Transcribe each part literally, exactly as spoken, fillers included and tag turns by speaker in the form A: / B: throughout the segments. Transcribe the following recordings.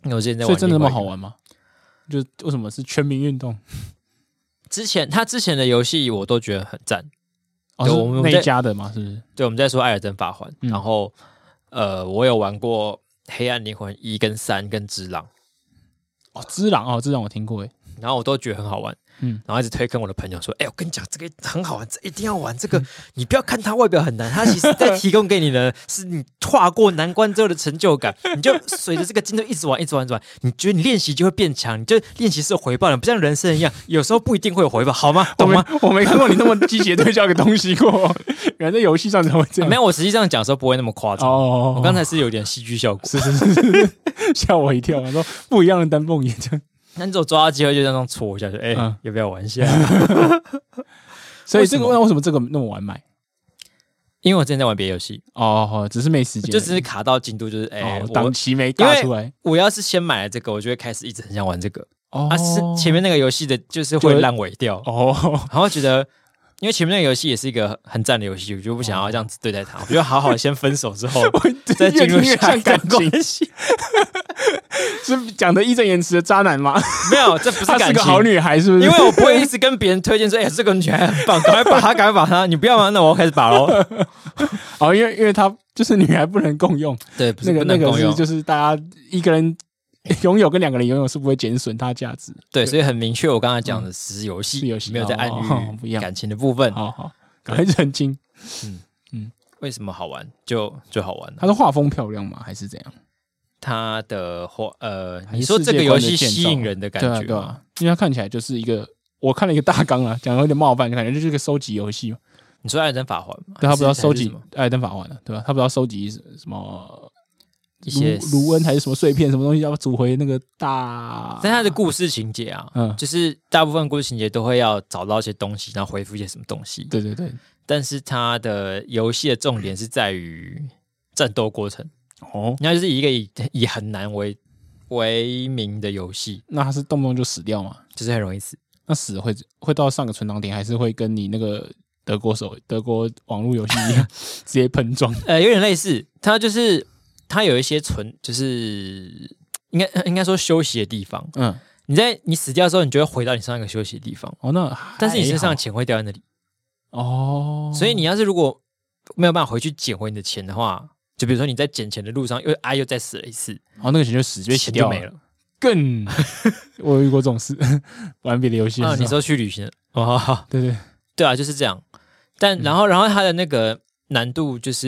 A: 因为我之前在玩，
B: 所以真的那么好玩吗？就为什么是全民运动？
A: 之前他之前的游戏我都觉得很赞。
B: 哦，是那一家的嘛，是不是？
A: 对，我们在说《艾尔登法环》，
B: 嗯，
A: 然后呃，我有玩过《黑暗灵魂一》跟三跟《只狼》。
B: 哦，只狼哦，只狼我听过诶，
A: 然后我都觉得很好玩，
B: 嗯，
A: 然后一直推跟我的朋友说：“哎、欸，我跟你讲，这个很好玩，这一定要玩。这个你不要看它外表很难，它其实在提供给你的是你跨过难关之后的成就感。你就随着这个进度一直玩，一直玩，一直玩，你觉得你练习就会变强，你就练习是有回报的，不像人生一样，有时候不一定会有回报，好吗？懂吗？
B: 我 没, 我没看过你那么积极的推销一个东西过，原来在游戏上才会这样。
A: 啊、没有，我实际上讲的时候不会那么夸张。
B: 哦，
A: 我刚才是有点戏剧效果，
B: 是是是是，吓我一跳。我说不一样的丹凤眼这样。”
A: 那你只有抓到机会就这样戳一下，就哎、欸嗯，要不要玩一下？
B: 所以这个为什么这个那么晚买？
A: 因为我之前在玩别的游戏
B: 哦，只是没时间，
A: 就只是卡到进度，就是哎，
B: 档、欸哦、期没打出来。
A: 我要是先买了这个，我就会开始一直很想玩这个。
B: 哦，
A: 啊，是前面那个游戏的，就是会烂尾掉。
B: 哦，
A: 然后觉得。因为前面那个游戏也是一个很赞的游戏，我就不想要这样子对待它。我觉得好好先分手之后，再进入下一段关系。
B: 是讲的义正言辞的渣男吗？
A: 没有，这不是感情。
B: 她是个好女孩，是不是？
A: 因为我不会一直跟别人推荐说：“哎、欸，这个女孩很棒，赶快把她，赶快把她。”你不要吗？那我要开始把喽。
B: 哦，因为因为她就是女孩不能共用，
A: 对，不是
B: 那个
A: 不能共用，
B: 那个是就是大家一个人。拥有跟两个人拥有是不会减损它价值，
A: 对，所以很明确。我刚才讲的是游戏，游戏没有在暗喻感情的部分。
B: 好好，赶快澄清。
A: 嗯嗯，为什么好玩就就好玩？
B: 它的画风漂亮吗？还是怎样？
A: 它的画呃，你说这个游戏吸引人的感觉，
B: 对啊，因为它看起来就是一个，我看了一个大纲啊，讲的有点冒犯，感觉就是一个收集游戏嘛。
A: 你说《艾尔登法环》吗？
B: 对，他不知道收集《艾尔登法环》的，对吧？他不知道收集什么。
A: 一些
B: 卢恩还是什么碎片，什么东西要组回那个大？
A: 但它的故事情节啊，嗯，就是大部分故事情节都会要找到一些东西，然后回复一些什么东西。
B: 对对对。
A: 但是它的游戏的重点是在于战斗过程哦，那就是以一个以以很难为为名的游戏。
B: 那它是动不动就死掉吗？
A: 就是很容易死。
B: 那死会会到上个存档点，还是会跟你那个德国手德国网络游戏一样直接喷装？
A: 呃，有点类似，它就是。它有一些存，就是应该应该说休息的地方。嗯，你在你死掉的时候，你就会回到你上一个休息的地方。
B: 哦，那
A: 但是你身上的钱会掉在那里。哦，所以你要是如果没有办法回去捡回你的钱的话，就比如说你在捡钱的路上又啊又再死了一次，
B: 哦，那个钱就死就洗掉了，
A: 没了。
B: 更，我有遇过这种事，玩别的游戏
A: 啊，你说去旅行哦，
B: 对对
A: 对啊，就是这样。但然后然后它的那个难度就是。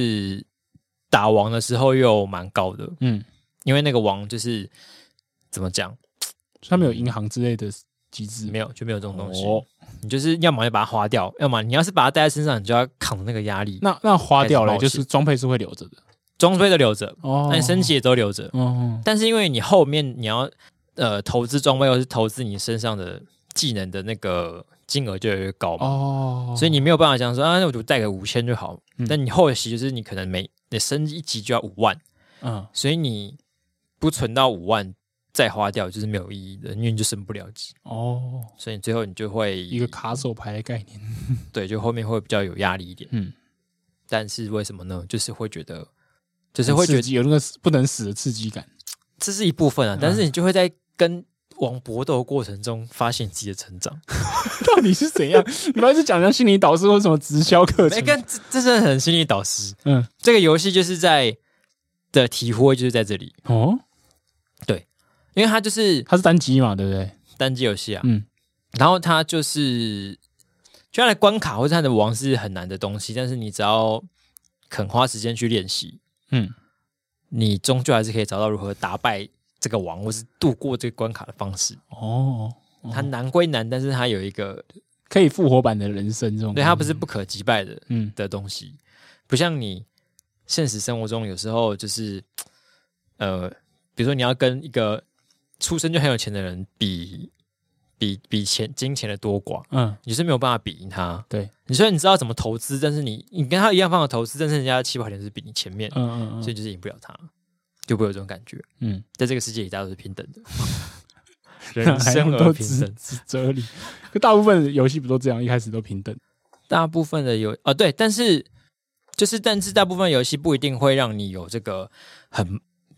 A: 打王的时候又蛮高的，嗯，因为那个王就是怎么讲，
B: 他们有银行之类的机制，
A: 没有就没有这种东西。哦、你就是要么就把它花掉，要么你要是把它带在身上，你就要扛那个压力。
B: 那那花掉了，就是装配是会留着的，
A: 装备都留着，哦，那你升级也都留着，哦。但是因为你后面你要呃投资装备，或是投资你身上的技能的那个。金额就越来越高嘛，哦，所以你没有办法讲说啊，那我就带个五千就好。嗯、但你后期就是你可能每你升一级就要五万，嗯，所以你不存到五万再花掉就是没有意义的，因为你就升不了级哦。所以最后你就会
B: 一个卡手牌的概念，
A: 对，就后面会比较有压力一点。嗯，但是为什么呢？就是会觉得，就是会觉得
B: 有那个不能死的刺激感，
A: 这是一部分啊。但是你就会在跟往搏斗的过程中发现自己的成长，
B: 到底是怎样？你不要是讲像心理导师或什么直销课程？
A: 没跟这这是很心理导师。嗯，这个游戏就是在的体会就是在这里哦。对，因为它就是
B: 它是单机嘛，对不对？
A: 单机游戏啊。嗯，然后它就是就它的关卡或者它的王是很难的东西，但是你只要肯花时间去练习，嗯，你终究还是可以找到如何打败。这个王或是度过这个关卡的方式哦，哦它难归难，但是它有一个
B: 可以复活版的人生这种，
A: 对，它不是不可击败的，嗯的东西，不像你现实生活中有时候就是呃，比如说你要跟一个出生就很有钱的人比比比钱金钱的多寡，嗯，你是没有办法比赢他。
B: 对，
A: 你虽然你知道怎么投资，但是你你跟他一样方法投资，但是人家的起跑点是比你前面，嗯嗯嗯，所以就是赢不了他。就不会有这种感觉，嗯，在这个世界里，大家都是平等的，人生而平等，
B: 哲理。可大部分的游戏不都这样，一开始都平等。
A: 大部分的游啊，对，但是就是，但是大部分游戏不一定会让你有这个很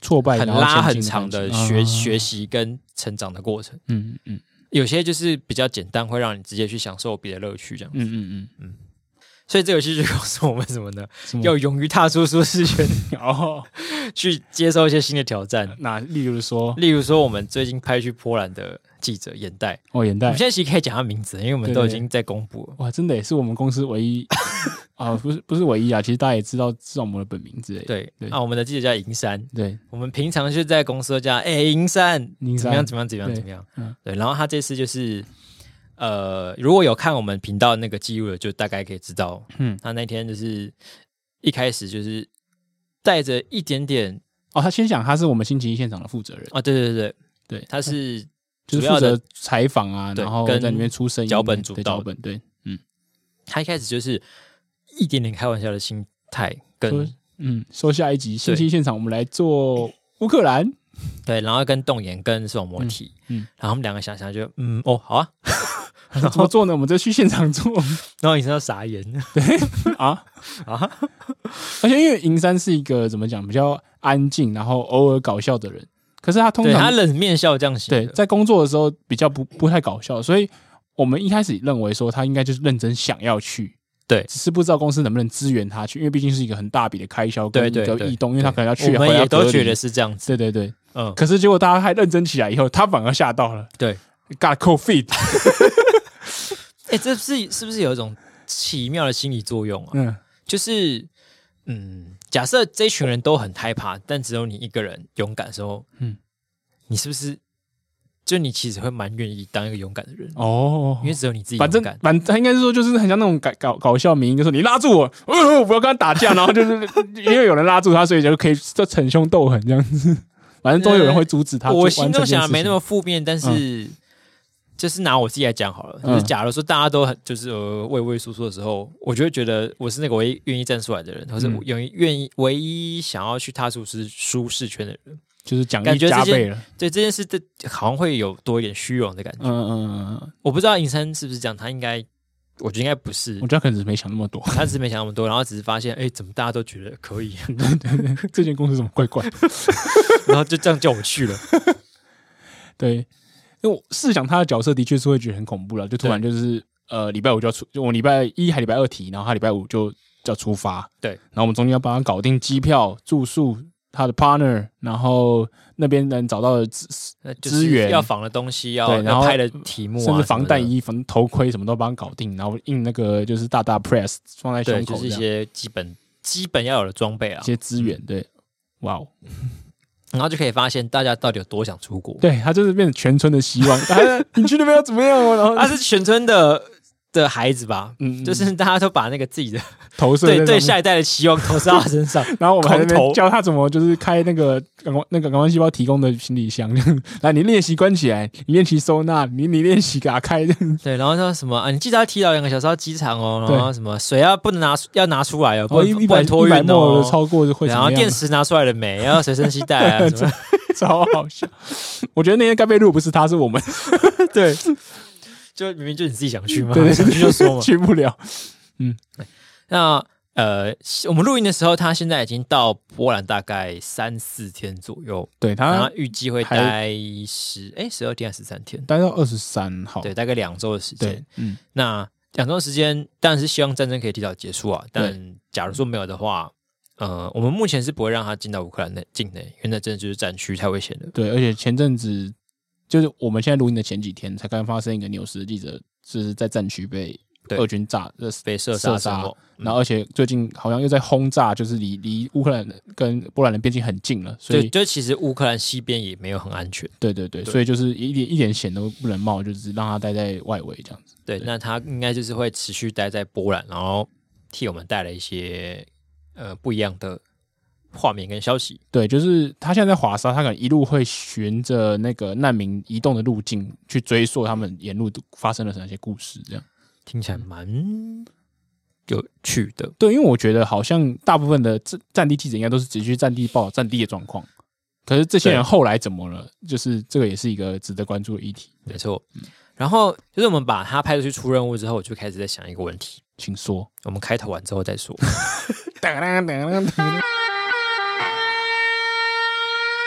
B: 挫败
A: 很拉很长的学、嗯、学习跟成长的过程。
B: 嗯嗯，
A: 有些就是比较简单，会让你直接去享受别的乐趣，这样子。嗯嗯嗯嗯。所以这个游戏就告诉我们什么呢？什么要勇于踏出舒适圈，然后去接受一些新的挑战。
B: 那例如说，
A: 例如说，我们最近派去波兰的记者眼袋
B: 哦，眼袋，
A: 我们现在其实可以讲他名字，因为我们都已经在公布了。
B: 对对对哇，真的也是我们公司唯一啊，不是不是唯一啊，其实大家也知道知道我们的本名之类的。
A: 对对啊，我们的记者叫银山，
B: 对，
A: 我们平常就在公司都叫哎银山，怎么样怎么样怎么样怎么样，嗯，对。然后他这次就是。呃，如果有看我们频道那个记录的，就大概可以知道，嗯，他那天就是一开始就是带着一点点
B: 哦，他先讲他是我们星期一现场的负责人
A: 啊，对对对
B: 对，
A: 他是
B: 就是负责采访啊，然后在里面出声音、
A: 脚本主导
B: 脚本，对，嗯，
A: 他一开始就是一点点开玩笑的心态，跟
B: 嗯，说下一集星期一现场我们来做乌克兰，
A: 对，然后跟动眼跟视网膜体，嗯，嗯然后我们两个想想就嗯哦好啊。
B: 怎么做呢？我们就去现场做，
A: 然后银山傻眼，
B: 对啊啊！而且因为银山是一个怎么讲比较安静，然后偶尔搞笑的人，可是他通常
A: 他冷面笑匠型，
B: 对，在工作的时候比较不不太搞笑，所以我们一开始认为说他应该就是认真想要去，
A: 对，
B: 只是不知道公司能不能支援他去，因为毕竟是一个很大笔的开销跟一个异动，因为他可能要去，
A: 我们也都觉得是这样子，
B: 对对对，嗯。可是结果大家还认真起来以后，他反而吓到了，
A: 对
B: ，got cold feet。
A: 哎、欸，这是是不是有一种奇妙的心理作用啊？嗯，就是嗯，假设这群人都很害怕，但只有你一个人勇敢的时候，嗯，你是不是就你其实会蛮愿意当一个勇敢的人哦？因为只有你自己勇敢。
B: 反正反正应该是说，就是很像那种搞搞搞笑名，就说你拉住我，呃，我不要跟他打架，然后就是因为有人拉住他，所以就可以就逞凶斗狠这样子。反正都有人会阻止他。
A: 我心中想的没那么负面，但是。嗯就是拿我自己来讲好了，就是假如说大家都很就是呃畏畏缩缩的时候，我就会觉得我是那个唯一愿意站出来的人，或是愿意愿意唯一想要去踏出是舒适圈的人，
B: 就是奖励加倍了。
A: 对这件事的好像会有多一点虚荣的感觉。嗯嗯嗯，我不知道银山是不是这样，他应该，我觉得应该不是。
B: 我觉得他可能只是没想那么多，
A: 他只是没想那么多，然后只是发现，哎、欸，怎么大家都觉得可以？
B: 对对对，这间公司怎么怪怪？
A: 然后就这样叫我去了。
B: 对。因为我试想他的角色的确是会觉得很恐怖了，就突然就是呃礼拜五就要出，就我礼拜一还礼拜二提，然后他礼拜五就要出发，
A: 对，
B: 然后我们中间要帮他搞定机票、住宿、他的 partner， 然后那边能找到的资资源、
A: 要仿的东西、要要拍的题目、啊，
B: 甚至防弹衣、防头盔什么都帮他搞定，然后印那个就是大大 press 放在胸口，
A: 就是一些基本基本要有的装备啊，
B: 一些资源，对，哇哦。
A: 然后就可以发现大家到底有多想出国。
B: 对，他就是变成全村的希望。你去那边要怎么样？然后
A: 他是全村的的孩子吧，嗯，就是大家都把那个自己的
B: 投射
A: 对对下一代的期望投射到他身上。
B: 然后我们还在那边教他怎么就是开那个感光那个感光细胞提供的行李箱。来，你练习关起来，你练习收纳，你你练习给他开。
A: 对，然后说什么啊？你记得要提早两个小时到机场哦。然后什么水要不能拿要拿出来哦，不能不能托运哦。
B: 超过就会。
A: 然后电池拿出来了没？要随身携带啊什么。
B: 超好笑！我觉得那天该被录不是他，是我们。
A: 对，就明明就你自己想去嘛，想去就说嘛，
B: 去不了。嗯，
A: 那呃，我们录音的时候，他现在已经到波兰大概三四天左右。
B: 对他
A: 预计会待十哎十二天还是十三天？
B: 待到二十三号。
A: 对，大概两周的时间。嗯，那两周的时间当然是希望战争可以提早结束啊。但假如说没有的话。呃，我们目前是不会让他进到乌克兰内境内，因为那真的就是战区，太危险了。
B: 对，而且前阵子就是我们现在录音的前几天，才刚发生一个纽时的记者是在战区被俄军炸，
A: 被射杀之后，
B: 嗯、然后而且最近好像又在轰炸，就是离离乌克兰跟波兰的边境很近了，所以
A: 就其实乌克兰西边也没有很安全。
B: 对对 对, 对，所以就是一点一点险都不能冒，就是让他待在外围这样子。
A: 对，对那他应该就是会持续待在波兰，然后替我们带来一些。呃，不一样的画面跟消息。
B: 对，就是他现在在华沙，他可能一路会循着那个难民移动的路径去追溯他们沿路发生了哪些故事，这样
A: 听起来蛮有趣的。
B: 对，因为我觉得好像大部分的战地记者应该都是只去战地报战地的状况，可是这些人后来怎么了？就是这个也是一个值得关注的议题。
A: 没错。嗯、然后就是我们把他派出去出任务之后，我就开始在想一个问题，
B: 请说。
A: 我们开头完之后再说。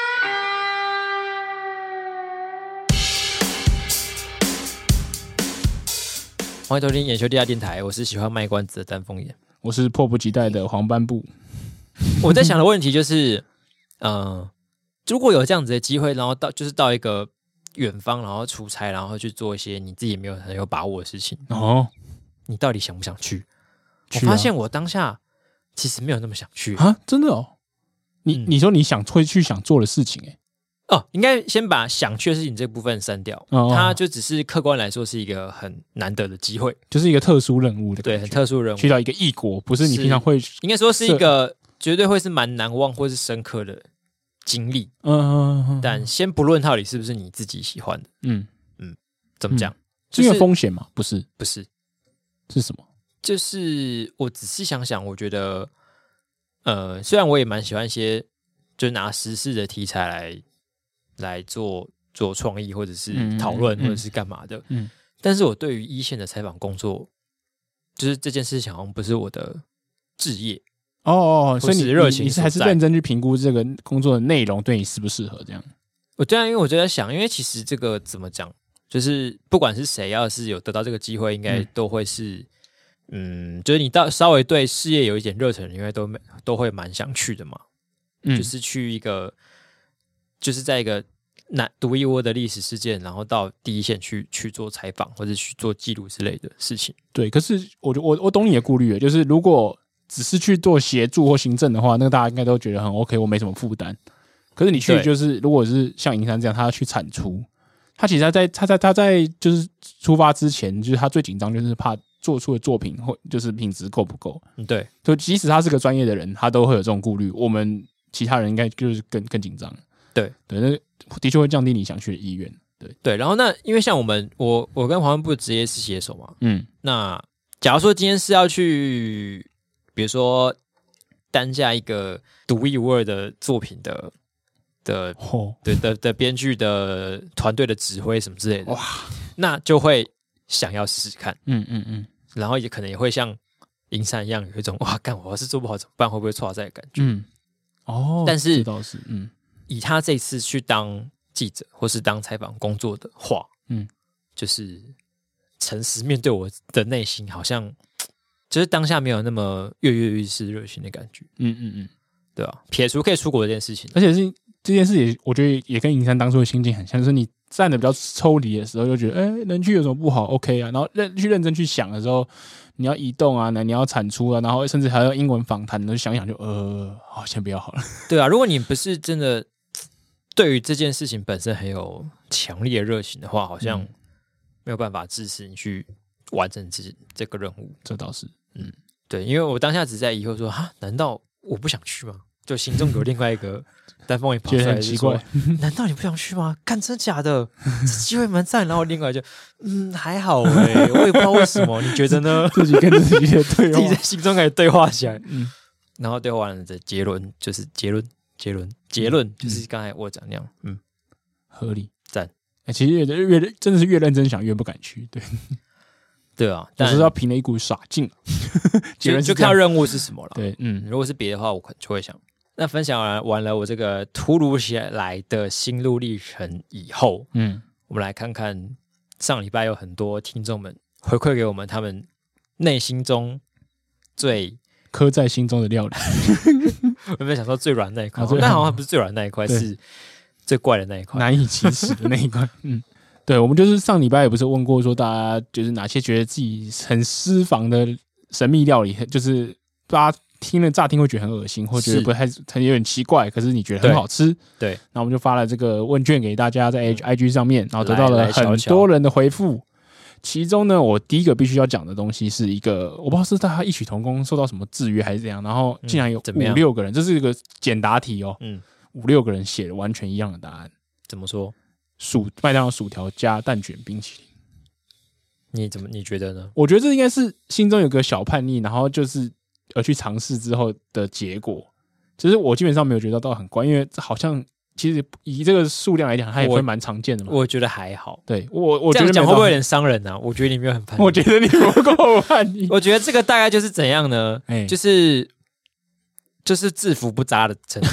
A: 欢迎收听眼球地下电台，我是喜欢卖关子的丹凤眼，
B: 我是迫不及待的黄斑部。
A: 我在想的问题就是，呃，如果有这样子的机会，然后到就是到一个远方，然后出差，然后去做一些你自己没有很有把握的事情，哦，你到底想不想去？去啊、我发现我当下其实没有那么想去
B: 啊，真的哦。你、嗯、你说你想会去想做的事情、欸，
A: 哦，应该先把想去的事情这部分删掉，哦、它就只是客观来说是一个很难得的机会，
B: 就是一个特殊任务的感觉，
A: 对，很特殊任务，
B: 去到一个异国，不是你平常会，
A: 应该说是一个绝对会是蛮难忘或是深刻的经历，嗯嗯嗯，但先不论到底是不是你自己喜欢的，嗯嗯，怎么讲？嗯、
B: 就是因为风险嘛？不是，
A: 不是，
B: 是什么？
A: 就是我仔细想想，我觉得，呃，虽然我也蛮喜欢一些，就拿时事的题材来。来做做创意，或者是讨论，嗯嗯、或者是干嘛的。嗯，但是我对于一线的采访工作，就是这件事情好像不是我的志业。
B: 哦哦，所以你热情，你是还是认真去评估这个工作的内容对你适不适合这样？
A: 我对啊，因为我就在想，因为其实这个怎么讲，就是不管是谁，要是有得到这个机会，应该都会是，嗯, 嗯，就是你到稍微对事业有一点热忱，应该都都会蛮想去的嘛。嗯，就是去一个。就是在一个难独一无二的历史事件，然后到第一线去去做采访或者去做记录之类的事情。
B: 对，可是我我我懂你的顾虑，就是如果只是去做协助或行政的话，那个大家应该都觉得很 OK， 我没什么负担。可是你去就是如果是像银山这样，他要去产出，他其实他在他在他在就是出发之前，就是他最紧张就是怕做出的作品或就是品质够不够。
A: 嗯，对，
B: 就即使他是个专业的人，他都会有这种顾虑。我们其他人应该就是更更紧张。
A: 对
B: 对，那的确会降低你想去的意愿。对
A: 对，然后那因为像我们，我我跟黄文部的职业是写手嘛，嗯，那假如说今天是要去，比如说担下一个独一无二的作品的的、哦、对的的编剧的团队的指挥什么之类的，哇，那就会想要试试看，嗯嗯嗯，然后也可能也会像银山一样有一种哇，干我要是做不好怎么办，会不会挫在的感觉？嗯，
B: 哦，
A: 但是
B: 这倒是，嗯。
A: 以他这次去当记者或是当采访工作的话，嗯，就是诚实面对我的内心，好像就是当下没有那么跃跃欲试、热情的感觉。嗯嗯嗯，对吧？撇除可以出国这件事情，
B: 而且是这件事也，我觉得也跟银山当初的心境很像，就是你站得比较抽离的时候，就觉得哎，能去有什么不好 ？OK 啊，然后认去认真去想的时候，你要移动啊，你要产出啊，然后甚至还要英文访谈，就想一想就呃，好，先不要好了。
A: 对啊，如果你不是真的。对于这件事情本身很有强烈的热情的话，好像没有办法支持你去完成这这个任务。
B: 这倒是，嗯，
A: 对，因为我当下只在疑惑说，哈，难道我不想去吗？就心中有另外一个丹凤眼跑出来，
B: 觉得很奇怪，
A: 难道你不想去吗？干，真的假的？这机会蛮赞。然后另外就，嗯，还好哎、欸，我也不知道为什么，你觉得呢？
B: 自己跟自己的对话，
A: 自己在心中开始对话起来，嗯，然后对话完的结论就是结论。结论结论就是刚才我讲那样，嗯，
B: 合理
A: 赞。
B: 欸、其实越越真的是越认真想越不敢去，对
A: 对啊，
B: 但是要凭了一股傻劲，
A: 结论就看任务是什么了。
B: 对，嗯，
A: 如果是别的话，我可能就会想。那分享完完了我这个突如其来的心路历程以后，嗯，我们来看看上礼拜有很多听众们回馈给我们他们内心中最。
B: 刻在心中的料理，
A: 我有没有想说最软那一块？啊、但好像不是最软那一块，是最怪的那一块，
B: 难以启齿的那一块。嗯，对，我们就是上礼拜也不是问过说，大家就是哪些觉得自己很私房的神秘料理，就是大家听了乍听会觉得很恶心，或觉得不太很有点奇怪，可是你觉得很好吃。
A: 对，
B: 然后我们就发了这个问卷给大家在 I G 上面，然后得到了很多人的回复。其中呢，我第一个必须要讲的东西是一个，我不知道是大家异曲同工受到什么制约还是怎样，然后竟然有五六个人，这是一个简答题哦，嗯，五六个人写了完全一样的答案。
A: 怎么说？
B: 薯麦当劳薯条加蛋卷冰淇淋，
A: 你怎么你觉得呢？
B: 我觉得这应该是心中有个小叛逆，然后就是而去尝试之后的结果。其实我基本上没有觉得到很怪，因为好像。其实以这个数量来讲，它也会蛮常见的嘛。
A: 我觉得还好。
B: 对我，我觉得
A: 讲会不会有点伤人啊？我觉得你没有很叛逆。
B: 我觉得你不够叛逆。
A: 我觉得这个大概就是怎样呢？欸、就是就是制服不扎的程度。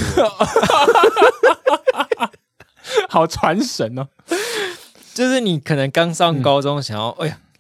B: 好传神哦！
A: 就是你可能刚上高中，想要、嗯、哎呀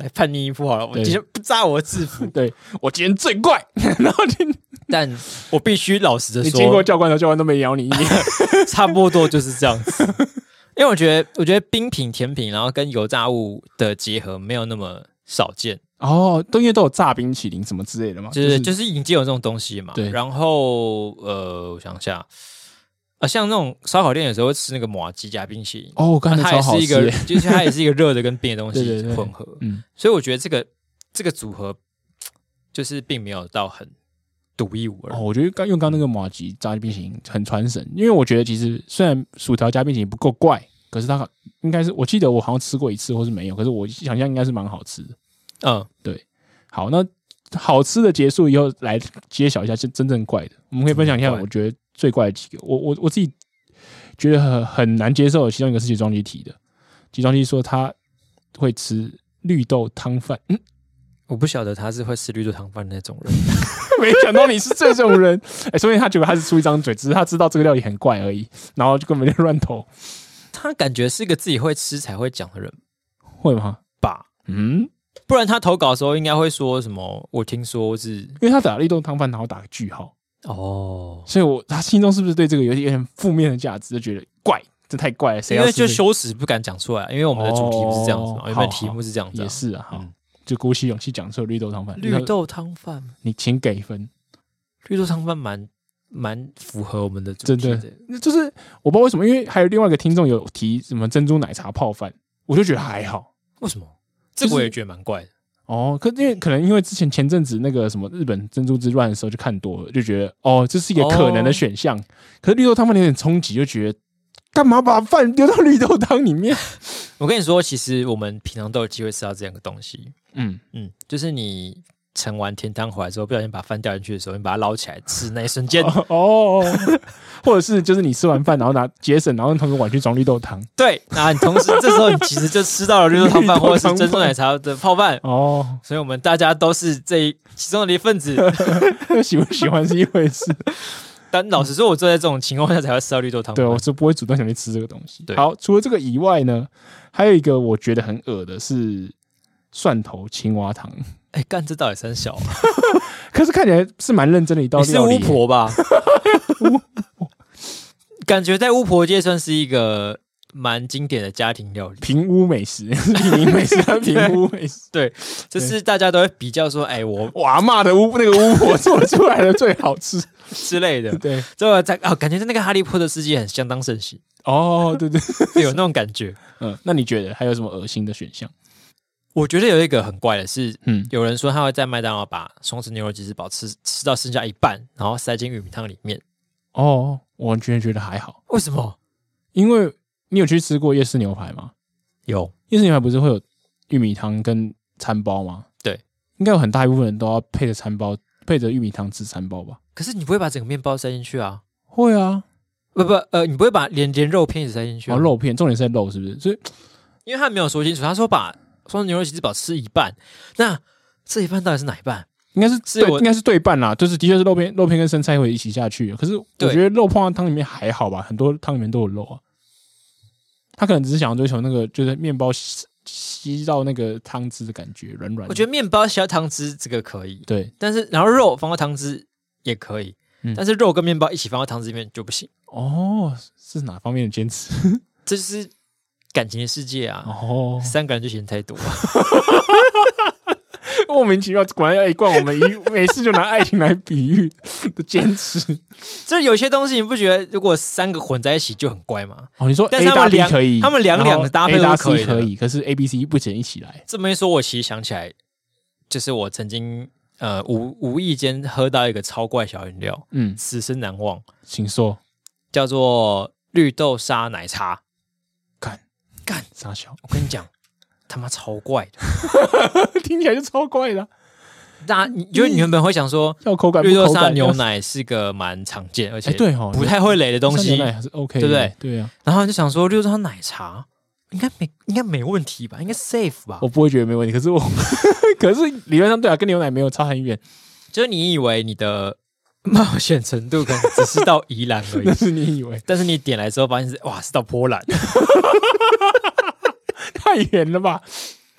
A: 来叛逆一波好了，我今天不扎我的制服，
B: 对我今天最怪，然后你，
A: 但我必须老实的说，
B: 你经过教官的教官都没咬你一点，
A: 差不多就是这样子。因为我觉得，我觉得冰品、甜品，然后跟油炸物的结合没有那么少见
B: 哦，都因为都有炸冰淇淋什么之类的嘛，
A: 就是、就是、就是已经有这种东西嘛。
B: 对，
A: 然后呃，我想一下。啊，像那种烧烤店有时候会吃那个麻糬加冰淇淋
B: 哦，刚才超好吃，
A: 它也是一个，就是它也是一个热的跟冰的东西
B: 对对对
A: 混合，
B: 嗯，
A: 所以我觉得这个这个组合就是并没有到很独一无二。
B: 哦，我觉得刚用刚那个麻糬加冰淇淋很传神，因为我觉得其实虽然薯条加冰淇淋不够怪，可是它应该是我记得我好像吃过一次或是没有，可是我想象应该是蛮好吃的。
A: 嗯，
B: 对，好，那好吃的结束以后，来揭晓一下真真正怪的，我们可以分享一下，我觉得。最怪的几个，我我我自己觉得很很难接受的，其中一个是起装机提的。起装机说他会吃绿豆汤饭，嗯，
A: 我不晓得他是会吃绿豆汤饭的那种人，
B: 没想到你是这种人，哎、欸，所以他觉得他是出一张嘴，只是他知道这个料理很怪而已，然后就根本就乱投。
A: 他感觉是一个自己会吃才会讲的人，
B: 会吗？
A: 吧，
B: 嗯，
A: 不然他投稿的时候应该会说什么？我听说是，因
B: 为他打绿豆汤饭，然后打个句号。
A: 哦，
B: 所以我他心中是不是对这个有点负面的价值，就觉得怪，这太怪了。谁要
A: 因为就羞耻不敢讲出来，因为我们的主题不是这样子嘛，
B: 哦、
A: 原本题目是这样子、啊，
B: 也是啊，好，嗯、就鼓起勇气讲出绿豆汤饭。
A: 绿豆汤饭，
B: 你请给分。
A: 绿豆汤饭蛮蛮符合我们的主题的，
B: 真的，就是我不知道为什么，因为还有另外一个听众有提什么珍珠奶茶泡饭，我就觉得还好。
A: 为什么？这个我也觉得蛮怪的。
B: 哦，可因为可能因为之前前阵子那个什么日本珍珠之乱的时候就看多了，就觉得哦这是一个可能的选项。哦、可是绿豆汤饭有点冲击，就觉得干嘛把饭丢到绿豆汤里面？
A: 我跟你说，其实我们平常都有机会吃到这样的东西。嗯嗯，就是你盛完甜汤回来之后，不小心把饭掉进去的时候，你把它捞起来吃那一瞬间，
B: 哦，哦或者是就是你吃完饭然后拿节省，然后同个碗去装绿豆汤。
A: 对，那你同时这时候你其实就吃到了绿豆汤饭或者是珍珠奶茶的泡饭哦，所以我们大家都是这一其中的一份子。
B: 喜不喜欢是一回事，
A: 但老实说，我坐在这种情况下才会吃到绿豆汤饭。
B: 对，我是不会主动想去吃这个东西。好，除了这个以外呢，还有一个我觉得很恶的是蒜头青蛙汤。
A: 哎、欸，干这到底三小、啊？
B: 可是看起来是蛮认真的一道料理。
A: 你是巫婆吧？感觉在巫婆街算是一个蛮经典的家庭料理，
B: 平屋美食，平民美食，平屋美食。
A: 对，就是大家都会比较说，哎、欸，我
B: 我阿嬷的巫那个巫婆做出来的最好吃
A: 之类的。
B: 对，
A: 这个在哦，感觉在那个哈利波特世界很相当盛行。
B: 哦，对对，
A: 有那种感觉。
B: 嗯，那你觉得还有什么恶心的选项？
A: 我觉得有一个很怪的是，嗯，有人说他会在麦当劳把双层牛肉鸡翅堡吃吃到剩下一半，然后塞进玉米汤里面。
B: 哦，我完全觉得还好。
A: 为什么？
B: 因为你有去吃过夜市牛排吗？
A: 有，
B: 夜市牛排不是会有玉米汤跟餐包吗？
A: 对，
B: 应该有很大一部分人都要配着餐包，配着玉米汤吃餐包吧？
A: 可是你不会把整个面包塞进去啊？
B: 会啊，
A: 不不呃，你不会把连连肉片一起塞进去、啊？
B: 哦，肉片，重点是在肉，是不是？所以，
A: 因为他没有说清楚，他说把双层牛肉鸡翅堡吃一半，那这一半到底是哪一半？
B: 应该是对，应该是对半啦，就是的确是肉片，肉片跟生菜会一起下去。可是我觉得肉碰到汤里面还好吧，很多汤里面都有肉啊。他可能只是想要追求那个，就是面包吸吸到那个汤汁的感觉，软软。
A: 我觉得面包吸到汤汁这个可以，
B: 对，
A: 但是然后肉放到汤汁也可以，嗯、但是肉跟面包一起放到汤汁里面就不行。
B: 哦，是哪方面的坚持？
A: 这就是感情的世界啊！
B: 哦，
A: 三个人就嫌太多。
B: 莫名其妙，果然要一贯我们一每次就拿爱情来比喻的坚持。
A: 就是有些东西你不觉得，如果三个混在一起就很怪吗？
B: 哦，你说 A 搭 B 可以，
A: 他们两两的搭配都可以，
B: 可以，可是 A、B、C 不能一起来。
A: 这么一说，我其实想起来，就是我曾经呃无无意间喝到一个超怪小饮料，嗯，此生难忘。
B: 请说，
A: 叫做绿豆沙奶茶。
B: 干
A: 干
B: 傻小，
A: 我跟你讲。他妈超怪的，
B: 听起来就超怪的、啊。
A: 大家，你觉得你原本会想说，
B: 要口感
A: 绿豆沙牛奶是个蛮常见，而且
B: 对
A: 不太会雷的东西，
B: 牛奶还是 OK，
A: 对不对？
B: 对啊。
A: 然后就想说，绿豆沙奶茶应该没应该没问题吧？应该 safe 吧？
B: 我不会觉得没问题，可是我，可是理论上对啊，跟牛奶没有差很远。
A: 就是你以为你的冒险程度可能只是到宜兰而已，
B: 那是你以为，
A: 但是你点来之后发现是哇，是到波兰。
B: 太远了吧？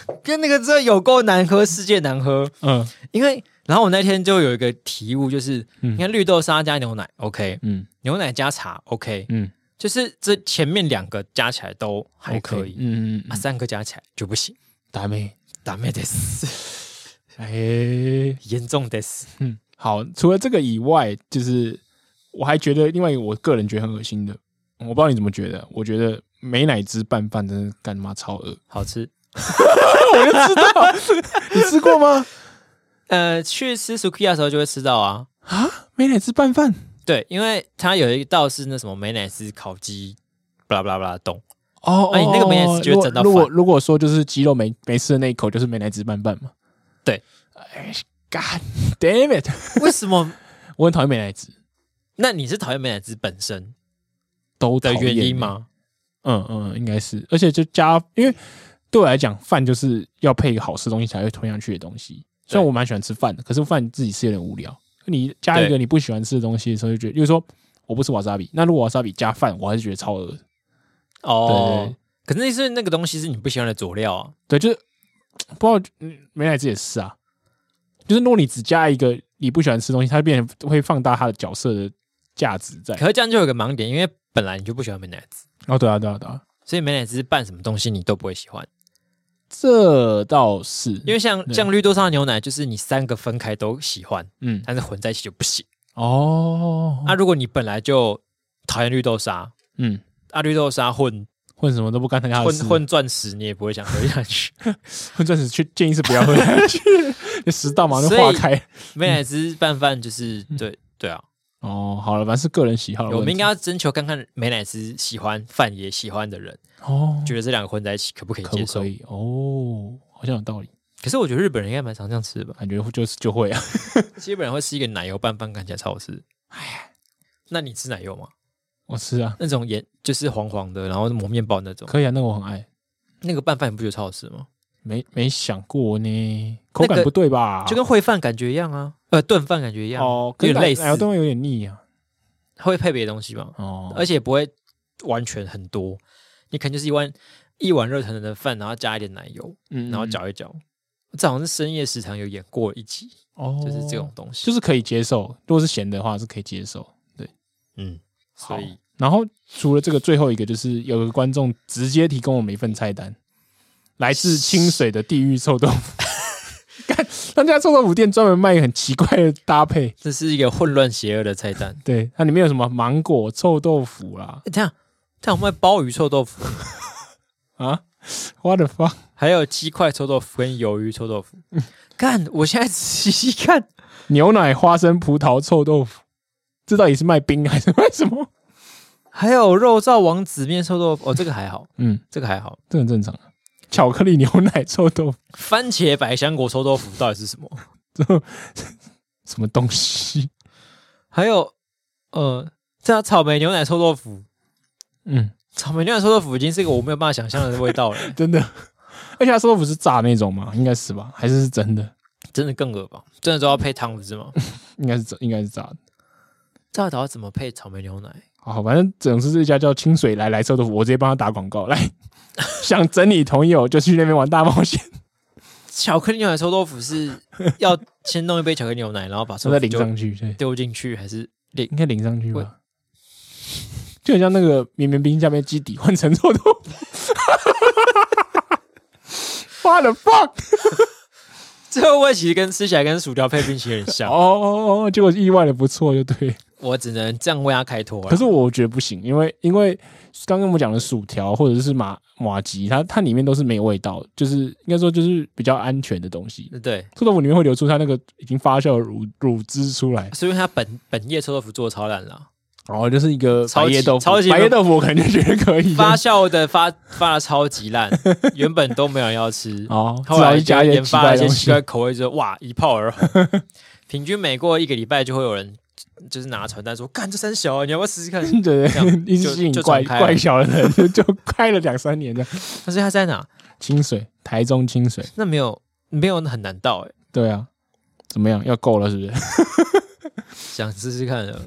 A: 跟那个真的有够难喝，世界难喝。嗯，因为然后我那天就有一个题目，就是你看绿豆沙加牛奶 ，OK， 嗯，牛奶加茶 ，OK， 嗯，就是这前面两个加起来都还可以， okay, 嗯, 嗯啊，三个加起来就不行，
B: ダメ
A: ダメです，
B: 哎，
A: 严重です。
B: 嗯，好，除了这个以外，就是我还觉得另外一个我个人觉得很恶心的，我不知道你怎么觉得，我觉得美乃滋拌饭真的干嘛超恶，
A: 好吃。
B: 我就知道，你吃过吗？
A: 呃，去吃 Sukiya 的时候就会吃到啊。
B: 啊，美乃滋拌饭？
A: 对，因为它有一道是那什么美乃滋烤鸡，巴拉巴拉巴拉冻。
B: 哦，
A: 那、啊、你那个美乃滋就会整到饭。
B: 如果如果说就是鸡肉没没吃的那一口就是美乃滋拌饭嘛？
A: 对。
B: 哎 ，God damn it！
A: 为什么？
B: 我很讨厌美乃滋。
A: 那你是讨厌美乃滋本身
B: 都
A: 的原因吗？
B: 嗯嗯，应该是。而且就加，因为对我来讲，饭就是要配一个好吃的东西才会吞下去的东西。虽然我蛮喜欢吃饭的，可是饭自己吃有点无聊。你加一个你不喜欢吃的东西的时候，就觉得，例如说我不吃瓦萨比，那如果瓦萨比加饭，我还是觉得超恶的。
A: 哦，对对，可是那是那个东西是你不喜欢的佐料啊。
B: 对，就是不知道美乃滋也是啊。就是如果你只加一个你不喜欢吃的东西，它变成会放大它的角色的价值在。
A: 可是这样就有个盲点，因为本来你就不喜欢美乃滋。
B: 哦，对啊，对啊，对啊。
A: 所以美乃滋拌什么东西你都不会喜欢。
B: 这倒是，
A: 因为像像绿豆沙牛奶，就是你三个分开都喜欢，嗯，但是混在一起就不行。哦，那、啊、如果你本来就讨厌绿豆沙，嗯，啊，绿豆沙混
B: 混什么都不干他家的事，
A: 混混钻石你也不会想喝下去，
B: 混钻石去建议是不要喝下去，食道马上化开。
A: 美乃滋拌饭就是、嗯、对对啊。
B: 哦，好了，反正是个人喜好的问题。
A: 我们应该要征求看看美乃滋喜欢饭也喜欢的人，哦，觉得这两个混在一起可不可以接受？
B: 可以哦，好像有道理。
A: 可是我觉得日本人应该蛮常这样吃的吧？
B: 感觉就是就会啊。
A: 日本人会吃一个奶油拌饭，看起来超好吃。哎，那你吃奶油吗？
B: 我吃啊，
A: 那种盐就是黄黄的，然后抹面包那种。
B: 可以啊，那个我很爱。
A: 那个拌饭你不觉得超好吃吗？
B: 没没想过呢，口感不对吧？
A: 那個、就跟烩饭感觉一样啊，呃，炖饭感觉一样哦，有点类似。
B: 奶油炖饭有点腻啊，
A: 会配别的东西吗？哦，而且不会完全很多，你可能就是一碗一碗热腾腾的饭，然后加一点奶油，嗯，然后搅一搅。这好像是深夜食堂有演过一集，哦，就是这种东西，
B: 就是可以接受。如果是咸的话，是可以接受。对，
A: 嗯，所以
B: 然后除了这个，最后一个就是有个观众直接提供我们一份菜单。来自清水的地狱臭豆腐，干，他家臭豆腐店专门卖很奇怪的搭配，
A: 这是一个混乱邪恶的菜单。
B: 对，它里面有什么芒果臭豆腐啦，
A: 欸、这样，这样有卖鲍鱼臭豆腐
B: 啊 ？What the fuck？
A: 还有鸡块臭豆腐跟鱿鱼臭豆腐。干，我现在仔细看，
B: 牛奶花生葡萄臭豆腐，这到底是卖冰还是卖什么？
A: 还有肉燥王子面臭豆腐，哦，这个还好，嗯，这个还好，
B: 这很正常。巧克力牛奶臭豆腐，
A: 番茄百香果臭豆腐到底是什么？
B: 什么东西？
A: 还有呃，这样草莓牛奶臭豆腐，嗯，草莓牛奶臭豆腐已经是一个我没有办法想象的味道了，
B: 真的。而且它臭豆腐是炸那种吗？应该是吧？还是是真的？
A: 真的更恶吧？真的都要配汤不是吗？
B: 应该是应该是炸的。
A: 炸的要怎么配草莓牛奶？
B: 好，反正总之这家叫清水来来臭豆腐，我直接帮他打广告来。想整理朋友就去那边玩大冒险。
A: 巧克力牛奶臭豆腐是要先弄一杯巧克力牛奶，然后把臭
B: 豆腐淋上去，丢
A: 进去，还是
B: 淋？应该淋上去吧？就很像那个绵绵冰下面基底换成臭豆腐。What the fuck？
A: 这个味其实跟吃起来跟薯条配冰淇淋很像。
B: 哦哦哦，结果意外的不错，就对。
A: 我只能这样为他开脱。
B: 可是我觉得不行，因为因为刚刚我们讲的薯条或者是马马吉，它它里面都是没有味道，就是应该说就是比较安全的东西。
A: 对，
B: 臭豆腐里面会流出它那个已经发酵的乳乳汁出来，
A: 所以它本本叶臭豆腐做的超烂了。
B: 哦，就是一个白叶豆腐，
A: 超级
B: 白叶豆腐我可能就觉得可以。
A: 发酵的发发的超级烂，原本都没有人要吃，
B: 哦，
A: 后来加研发了一些奇怪口味之后，哇，一炮而红。平均每过一个礼拜就会有人。就是拿传单说，干这三小、啊，你要不要试试看？
B: 对对，一直吸引怪怪小的人，就就开了两三年的。
A: 但是他在哪？
B: 清水，台中清水。
A: 那没有没有很难到哎、欸。
B: 对啊，怎么样？要够了是不是？
A: 想试试看了。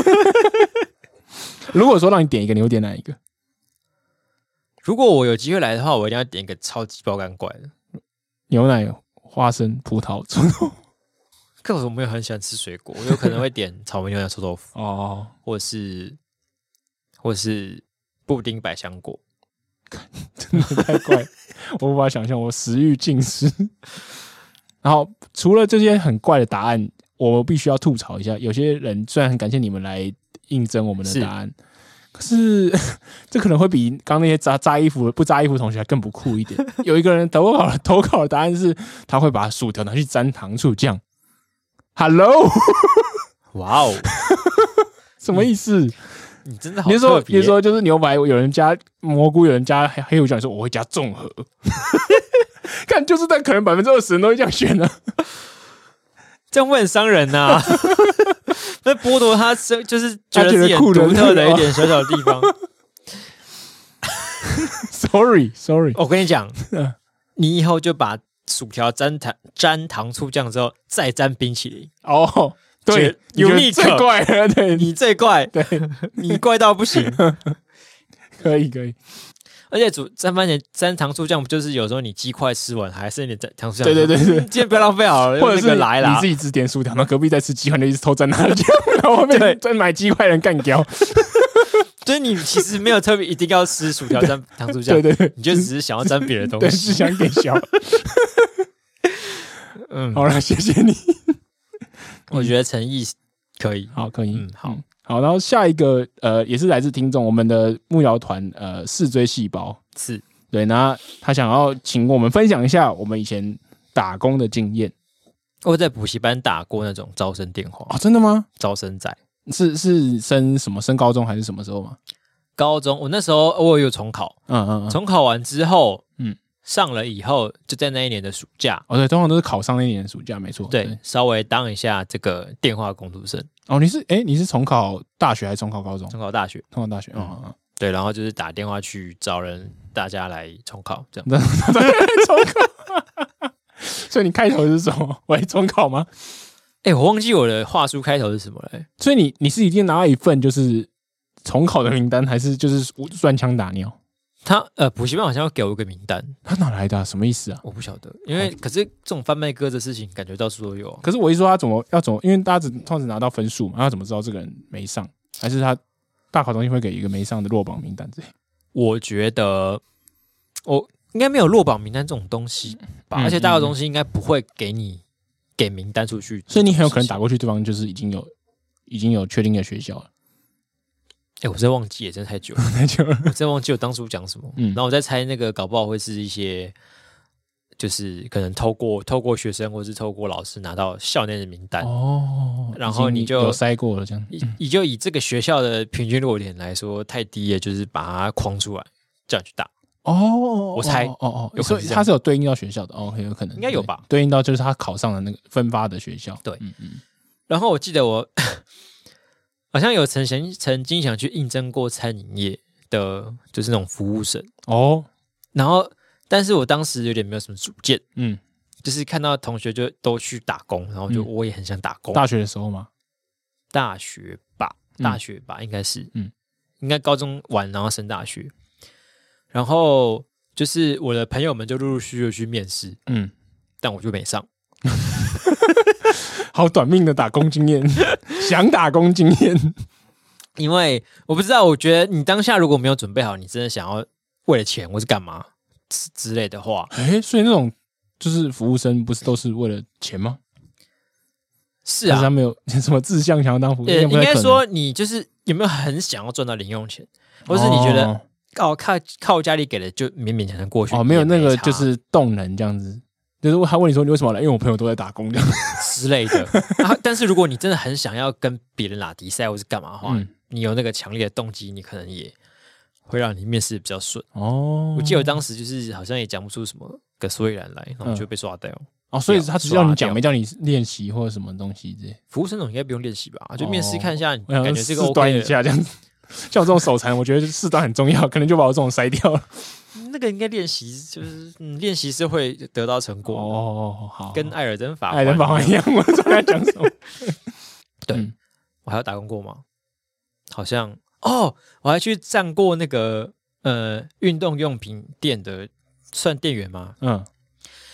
B: 如果说让你点一个，你会点哪一个？
A: 如果我有机会来的话，我一定要点一个超级爆肝怪的。
B: 牛奶、花生、葡萄、臭豆腐。
A: 可是我没有很喜欢吃水果，我有可能会点草莓牛奶臭豆腐
B: 哦，
A: 或是或是布丁百香果。
B: 真的太怪，我无法想象，我食欲尽失。然后除了这些很怪的答案，我必须要吐槽一下，有些人虽然很感谢你们来应征我们的答案，可是这可能会比刚那些扎扎衣服不扎衣服同学还更不酷一点。有一个人投稿投稿的答案是，他会把薯条拿去沾糖醋酱。Hello，
A: 哇哦，
B: 什么意思？
A: 你真的好特别。
B: 你是说就是牛排有人加蘑菇，有人加黑胡椒，你说我会加综合。看，就是但可能百分之二十人都会这样选呢、啊，
A: 这样会很伤人呐、啊。那剥夺他就是觉得自己很独特的一点小小的地方。
B: Sorry Sorry，
A: 我跟你讲，你以后就把薯条沾糖沾糖醋酱之后，再沾冰淇淋。
B: 哦。对，
A: 你
B: 最怪了，对，
A: 你最怪，
B: 对，
A: 你怪到不行。
B: 可以可以，
A: 而且煮沾番茄沾糖醋酱，不就是有时候你鸡块吃完还剩一点糖醋酱？
B: 对对对对，
A: 今天不要浪费好了，
B: 或者是
A: 来啦，
B: 你自己只点薯条，那隔壁在吃鸡块，就一直偷沾他的酱，然后后面再买鸡块人干掉。
A: 就是你其实没有特别一定要吃薯条沾糖醋酱，
B: 对对对，
A: 你就只是想要沾别的东西，
B: 对，是想点小。嗯，好了，谢谢你。
A: 我觉得诚意可以，
B: 好，可以，
A: 嗯，好，
B: 嗯、好。然后下一个，呃，也是来自听众，我们的幕僚团，呃，视锥细胞
A: 是
B: 对，那他想要请我们分享一下我们以前打工的经验。
A: 我在补习班打过那种招生电话
B: 哦，真的吗？
A: 招生仔
B: 是是升什么？升高中还是什么时候吗？
A: 高中，我那时候我有重考，嗯嗯，重考完之后，嗯。上了以后，就在那一年的暑假，
B: 哦对，通常都是考上那一年的暑假，没错。
A: 对，对稍微当一下这个电话工读生。
B: 哦，你是哎、欸，你是重考大学还是重考高中？
A: 重考大学，
B: 重考大学。嗯嗯，
A: 对，然后就是打电话去找人，大家来重考，这样。
B: 重考。所以你开头是什么？喂，重考吗？
A: 哎、欸，我忘记我的话术开头是什么了、欸。
B: 所以你你是已经拿到一份就是重考的名单，还是就是乱枪打鸟？
A: 他呃，补习班好像要给我一个名单，
B: 他哪来的、啊？什么意思啊？
A: 我不晓得，因为可是这种贩卖歌的事情，感觉到处都有、啊。
B: 可是我一说他怎么要怎么，因为大家只通常只拿到分数嘛，他怎么知道这个人没上？还是他大考中心会给一个没上的落榜名单之类？
A: 我觉得我应该没有落榜名单这种东西吧，嗯、而且大考中心应该不会给你给名单出去，
B: 所以你很有可能打过去，对方就是已经有已经有确定的学校了。
A: 哎、欸，我真忘记也真的太久了，
B: 太久了，
A: 我真忘记我当初讲什么。嗯，然后我在猜那个，搞不好会是一些，就是可能透过透过学生或是透过老师拿到校内的名单哦，然后你就
B: 有筛过了这样，
A: 你你就以这个学校的平均落点来说太低了，就是把它框出来叫你去打。哦，我猜
B: 哦哦，有可能它是有对应到学校的，哦，有可能
A: 应该有吧？
B: 对应到就是他考上的那个分发的学校。
A: 对，嗯嗯。然后我记得我。好像有曾曾曾经想去应征过餐饮业的，就是那种服务生哦。然后，但是我当时有点没有什么主见，嗯，就是看到同学就都去打工，然后就我也很想打工。
B: 大学的时候吗？
A: 大学吧，大学吧，嗯、应该是，嗯，应该高中完然后升大学，然后就是我的朋友们就陆陆续续去面试，嗯，但我就没上。
B: 好短命的打工经验，想打工经验，
A: 因为我不知道，我觉得你当下如果没有准备好，你真的想要为了钱或是干嘛之类的话，
B: 哎、欸，所以那种就是服务生不是都是为了钱吗？
A: 是啊，
B: 他没有什么志向想要当服务生，
A: 应该说你就是有没有很想要赚到零用钱，或是你觉得靠靠靠家里给的就勉勉强强过去
B: 哦，没有那个就是动能这样子。就是他问你说你为什么来？因为我朋友都在打工这样
A: 之类的、啊。但是如果你真的很想要跟别人拉迪赛或是干嘛的话，嗯、你有那个强烈的动机，你可能也会让你面试比较顺。哦，我记得我当时就是好像也讲不出什么个所以然来，然后就被刷掉。嗯、
B: 哦，所以他只叫你讲，没叫你练习或者什么东西之类。
A: 服务生总应该不用练习吧？就面试看一下，你感觉这个 OK
B: 端一下这样子。像我这种手残，我觉得试端很重要，可能就把我这种筛掉了。
A: 那个应该练习，就是嗯，练习是会得到成果哦。好，跟艾尔登法
B: 艾尔登法环一样，我正在讲什么？
A: 对、嗯，我还有打工过吗？好像哦，我还去站过那个呃运动用品店的，算店员吗？嗯，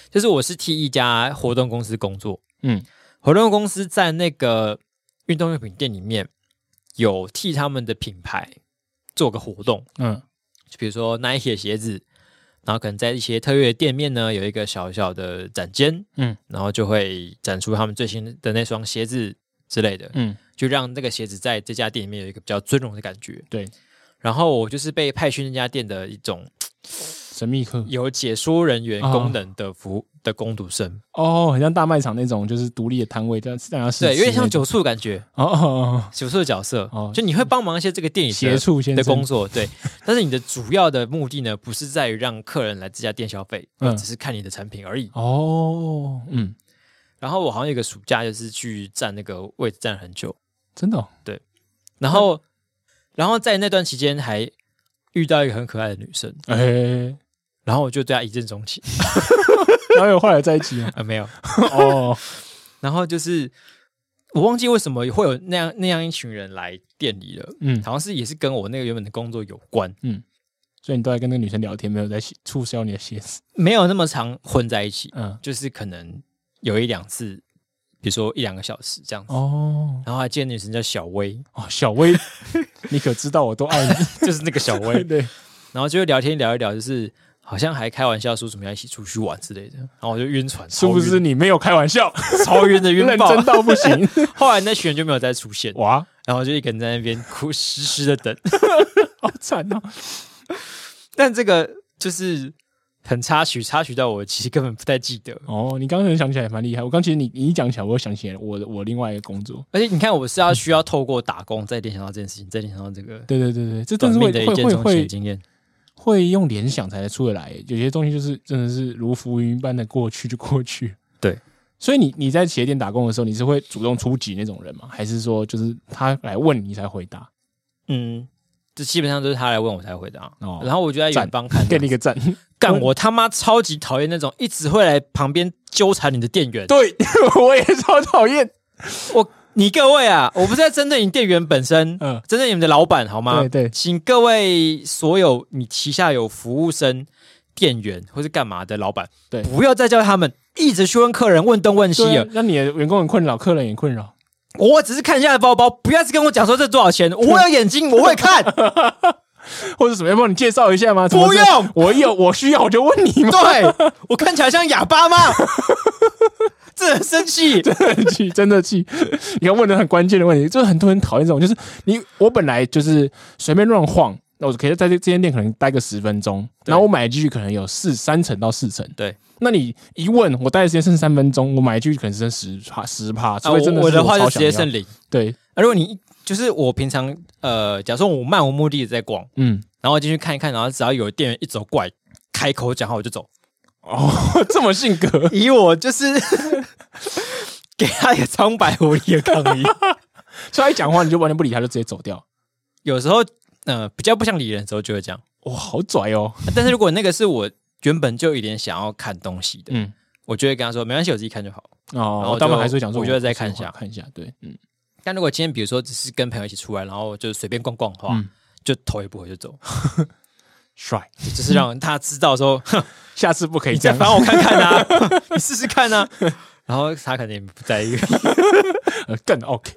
A: 就是我是替一家活动公司工作，嗯，活动公司在那个运动用品店里面有替他们的品牌做个活动，嗯，就比如说 Nike 的鞋子，然后可能在一些特约的店面呢有一个小小的展间，嗯，然后就会展出他们最新的那双鞋子之类的，嗯，就让那个鞋子在这家店里面有一个比较尊荣的感觉，
B: 对。
A: 然后我就是被派去那家店的一种
B: 神秘客，
A: 有解说人员功能的服务、哦、的工读生
B: 哦，很像大卖场那种，就是独立的摊位，这样这样
A: 对，有点像酒促的感觉哦哦哦，酒促的角色哦，就你会帮忙一些这个店里
B: 协助
A: 的工作，对，但是你的主要的目的呢，不是在于让客人来这家店消费，嗯，只是看你的产品而已哦，嗯。然后我好像有一个暑假就是去站那个位置站了很久，
B: 真的、哦、
A: 对，然后。嗯然后在那段期间还遇到一个很可爱的女生，哎、欸，然后我就对她一见钟情，
B: 然后有后来在一起吗？
A: 啊，没有哦。然后就是我忘记为什么会有那样那样一群人来店里了，嗯，好像是也是跟我那个原本的工作有关，嗯，
B: 所以你都在跟那个女生聊天，没有在促销你的鞋子，
A: 没有那么常混在一起，嗯，就是可能有一两次。比如说一两个小时这样子哦，然后还见女生叫小薇
B: 哦，小薇，你可知道我都爱你，
A: 就是那个小薇对，然后就聊天聊一聊，就是好像还开玩笑说什么要一起出去玩之类的，然后我就晕船，
B: 是不是你没有开玩笑？
A: 超晕的晕爆，
B: 认真到不行。
A: 后来那群人就没有再出现哇，然后就一个人在那边哭，湿湿的等，
B: 好惨哦。
A: 但这个就是。很插曲，插曲到我其实根本不太记得
B: 哦。你刚刚想起来蛮厉害，我刚其实你你一讲起来，我又想起来我我另外一个工作。
A: 而且你看，我是要需要透过打工再联想到这件事情，再联想到这个。
B: 对对对对，这真是会
A: 的一件
B: 会
A: 经验，
B: 会用联想才能出得来。有些东西就是真的是如浮云般的过去就过去。
A: 对，
B: 所以你你在鞋店打工的时候，你是会主动出击那种人吗？还是说就是他来问你才回答？
A: 嗯。这基本上都是他来问我才回答，哦、然后我就在远方看，
B: 给你一个赞。
A: 干我他妈超级讨厌那种一直会来旁边纠缠你的店员。
B: 对，我也超讨厌。
A: 我你各位啊，我不是在针对你店员本身，嗯，针对你们的老板好吗？
B: 对对，
A: 请各位所有你旗下有服务生、店员或是干嘛的老板，对，不要再叫他们一直去问客人问东问西了，
B: 那你的员工很困扰，客人也困扰。
A: 我只是看一下包包，不要是跟我讲说这多少钱。我有眼睛，我会看，
B: 或者什么？要帮你介绍一下吗？
A: 不用，
B: 我有，我需要我就问你嘛。
A: 对，我看起来像哑巴吗？这很生气，
B: 真的很气，真的气。你看问的很关键的问题，就是很多人讨厌这种，就是你我本来就是随便乱晃，那我可以在这这间店可能待个十分钟，然后我买进去可能有四三成到四成，
A: 对。
B: 那你一问，我待的时间剩三分钟，我买一句可能剩十趴十趴，所以真的
A: 是我的话
B: 就
A: 直接剩零。
B: 对，
A: 啊、如果你就是我平常呃，假如说我漫无目的的在逛，嗯，然后我进去看一看，然后只要有店员一走过来开口讲话，我就走。
B: 哦，这么性格，
A: 以我就是给他一个苍白无力的抗议，
B: 所以他一讲话你就完全不理他，就直接走掉。
A: 有时候呃比较不想理人的时候就会这样。
B: 哇，好拽哦！
A: 但是如果那个是我。原本就有点想要看东西的，嗯，我就会跟他说没关系，我自己看就好。
B: 哦，然后当然还是会讲说，
A: 我就会再看一下，
B: 看一下，对，嗯。
A: 但如果今天比如说只是跟朋友一起出来，然后就随便逛逛的话，嗯、就头也不回就走，
B: 帅，
A: 只是让他知道说，
B: 下次不可以这样，
A: 你再烦我看看啊，你试试看啊。然后他可能也不在意，
B: 更 OK。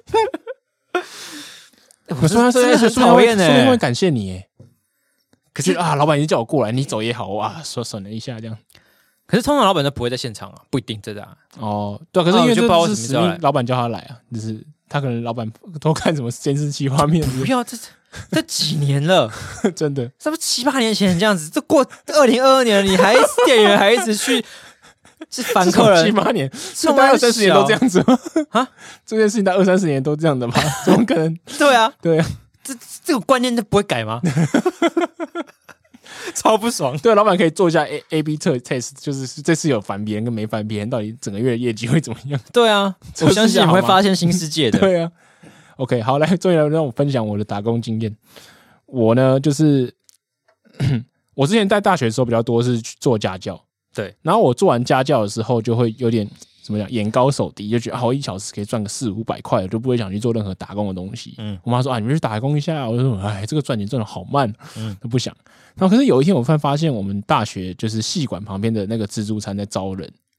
A: 我说他真的很讨厌呢，
B: 说不定会感谢你耶。可是啊，老板已经叫我过来，你走也好啊，说省了一下这样。
A: 可是通常老板都不会在现场啊，不一定真的啊。
B: 哦，对啊，可是因为这是使命，老板叫他来啊，就是他可能老板都看什么监视器画面。
A: 不要，这这几年了，
B: 真的，
A: 这不七八年前这样子，这过二零二二年了，你还店员还一直去是烦客人，
B: 七八年，大概二三十年都这样子吗？啊，这件事情在二三十年都这样的吗？怎么可能？
A: 对啊，
B: 对啊。
A: 这这个观念都不会改吗？超不爽。
B: 对，老板可以做一下 A A B 测 test， 就是这次有烦别人跟没烦别人，到底整个月的业绩会怎么样？
A: 对啊，我相信你会发现新世界的。
B: 对啊 ，OK， 好，来，终于来让我分享我的打工经验。我呢，就是我之前在大学的时候比较多是去做家教，
A: 对，
B: 然后我做完家教的时候就会有点。怎么讲？眼高手低，就觉得好一小时可以赚个四五百块，我就不会想去做任何打工的东西。嗯，我妈说啊，你们去打工一下。我就说，哎，这个赚钱赚的好慢，嗯，都不想。然后可是有一天我突然发现，我们大学就是系馆旁边的那个自助餐在招人，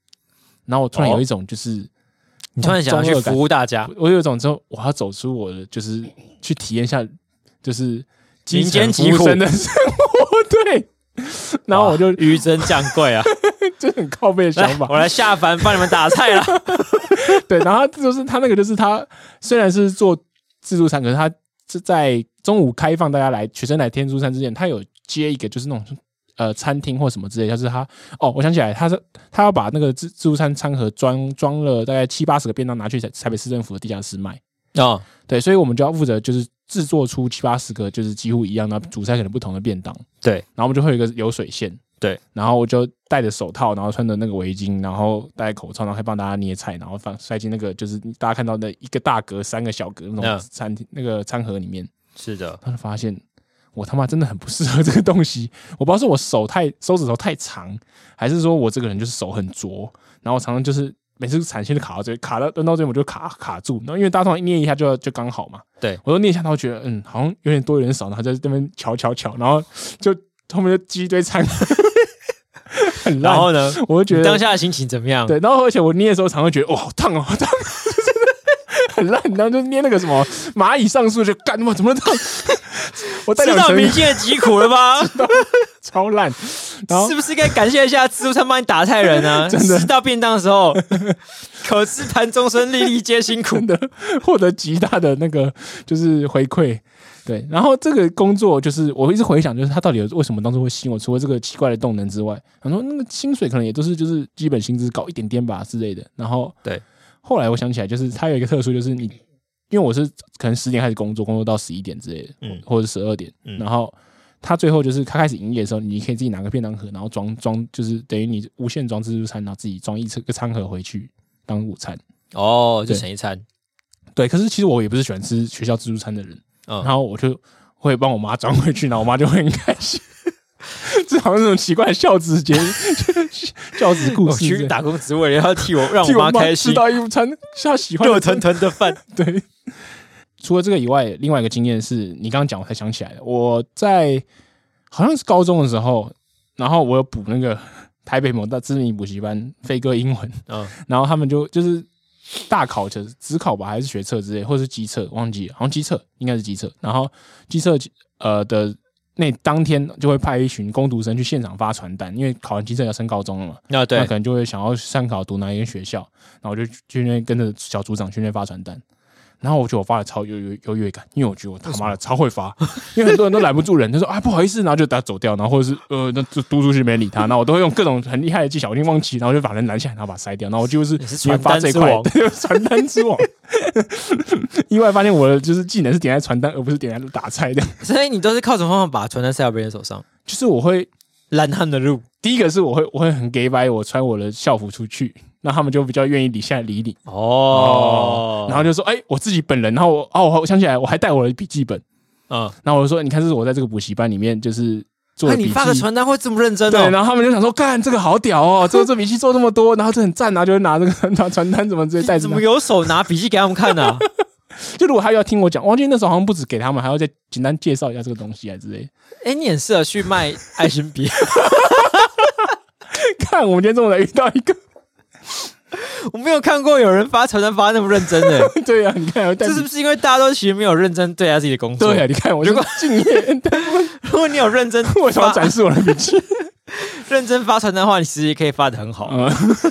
B: 然后我突然有一种就是。哦
A: 你突然想要去服务大家，
B: 我有一种之后我要走出我的，就是去体验一下，就是
A: 民间疾苦
B: 的生活，对。然后我就
A: 鱼真酱贵啊，
B: 这很靠背的想法。
A: 我来下凡帮你们打菜了。
B: 对，然后就是他那个，就是他虽然是做自助餐，可是他是在中午开放大家来学生来天助餐之前，他有接一个就是那种。呃，餐厅或什么之类，就是他哦，我想起来，他是他要把那个自自助餐餐盒装装了大概七八十个便当拿去台北市政府的地下室卖
A: 哦，
B: 对，所以我们就要负责就是制作出七八十个就是几乎一样，然后主菜可能不同的便当，
A: 对，
B: 然后我们就会有一个流水线，
A: 对，
B: 然后我就戴着手套，然后穿着那个围巾，然后戴口罩，然后还帮大家捏菜，然后放塞进那个就是大家看到的一个大格三个小格那种餐厅、嗯、那个餐盒里面，
A: 是的，
B: 他就发现。我他妈真的很不适合这个东西，我不知道是我手太手指头太长，还是说我这个人就是手很拙，然后常常就是每次产线就卡到这里，卡到扔到这里我就卡卡住，然后因为大家通常捏一下就就刚好嘛，
A: 对，
B: 我就捏一下，然后觉得嗯好像有点多有点少，然后在这边瞧瞧瞧，然后就后面就积一堆餐，很烂。
A: 然后呢，
B: 我就觉得
A: 当下的心情怎么样？
B: 对，然后而且我捏的时候常常觉得哇好烫哦，好烫。很烂，然后就捏那个什么蚂蚁上树，就干嘛怎么烫？我知
A: 道民间的疾苦了吧？
B: 超烂，然后
A: 是不是该感谢一下自助餐帮你打菜人啊？
B: 真的，
A: 吃到便当的时候，可知盘中餐，粒粒皆辛苦，
B: 真的获得极大的那个就是回馈。对，然后这个工作就是我一直回想，就是他到底为什么当初会吸引我？除了这个奇怪的动能之外，他说那个薪水可能也都是就是基本薪资高一点点吧之类的。然后
A: 对。
B: 后来我想起来，就是它有一个特殊，就是你，因为我是可能十点开始工作，工作到十一点之类的，嗯，或者十二点，嗯，然后它最后就是它开始营业的时候，你可以自己拿个便当盒，然后装装，就是等于你无限装自助餐，然后自己装一个餐盒回去当午餐。
A: 哦，就省一餐。
B: 对，可是其实我也不是喜欢吃学校自助餐的人，嗯，然后我就会帮我妈装回去，然后我妈就会很开心。这好像是那种奇怪的孝子节孝子故事。
A: 我去打工只为了要替我让我妈开心，
B: 吃到一餐她喜欢
A: 热腾腾的饭。
B: 对，除了这个以外，另外一个经验是你刚刚讲，我才想起来的。我在好像是高中的时候，然后我有补那个台北某大知名补习班飞哥英文，嗯，然后他们就就是大考就是指考吧，还是学测之类，或者是基测，忘记了，好像基测应该是基测。然后基测呃的。那当天就会派一群工读生去现场发传单，因为考完基测要升高中了嘛，
A: 啊对，
B: 那可能就会想要参考读哪一间学校，然后我就去那边跟着小组长去那边发传单，然后我觉得我发的超有有优越感，因为我觉得我他妈的超会发，因为很多人都拦不住人，他说啊不好意思，然后就打走掉，然后或者是呃那就嘟出去没理他，然后我都会用各种很厉害的技巧，我已经忘记，然后就把人拦下来，然后把他筛掉，然后我就是
A: 传单之王，
B: 传单之王。意外发现我的就是技能是点在传单，而不是点在打菜的。
A: 所以你都是靠什么方法把传单塞到别人手上？
B: 就是我会
A: 拦他们的路。
B: 第一个是我会我会很 gay bye， 我穿我的校服出去，那他们就比较愿意理下来理你。哦, 哦，然后就说哎、欸，我自己本人，然后我哦，我想起来，我还带我的笔记本。嗯，然后我就说，你看，这是我在这个补习班里面就是做的笔记。
A: 那你发个传单会这么认真哦？
B: 对，然后他们就想说，干这个好屌哦，这这笔记做这么多，然后这很赞啊，就会拿这个拿传单怎么直接带着。
A: 怎么有手拿笔记给他们看呢、啊？
B: 就如果他要听我讲，忘记那时候好像不止给他们，还要再简单介绍一下这个东西啊之类。
A: 哎、欸，你很适合去卖爱心笔。
B: 看，我们今天中午才遇到一个，
A: 我没有看过有人发传单发那么认真的。
B: 对啊，你看，
A: 这是不是因为大家都其实没有认真对待自己的工作？
B: 对啊，你看我就敬业。
A: 如果你有认真，
B: 为什么要展示我的笔记？
A: 认真发传单的话，你其实也可以发得很好。嗯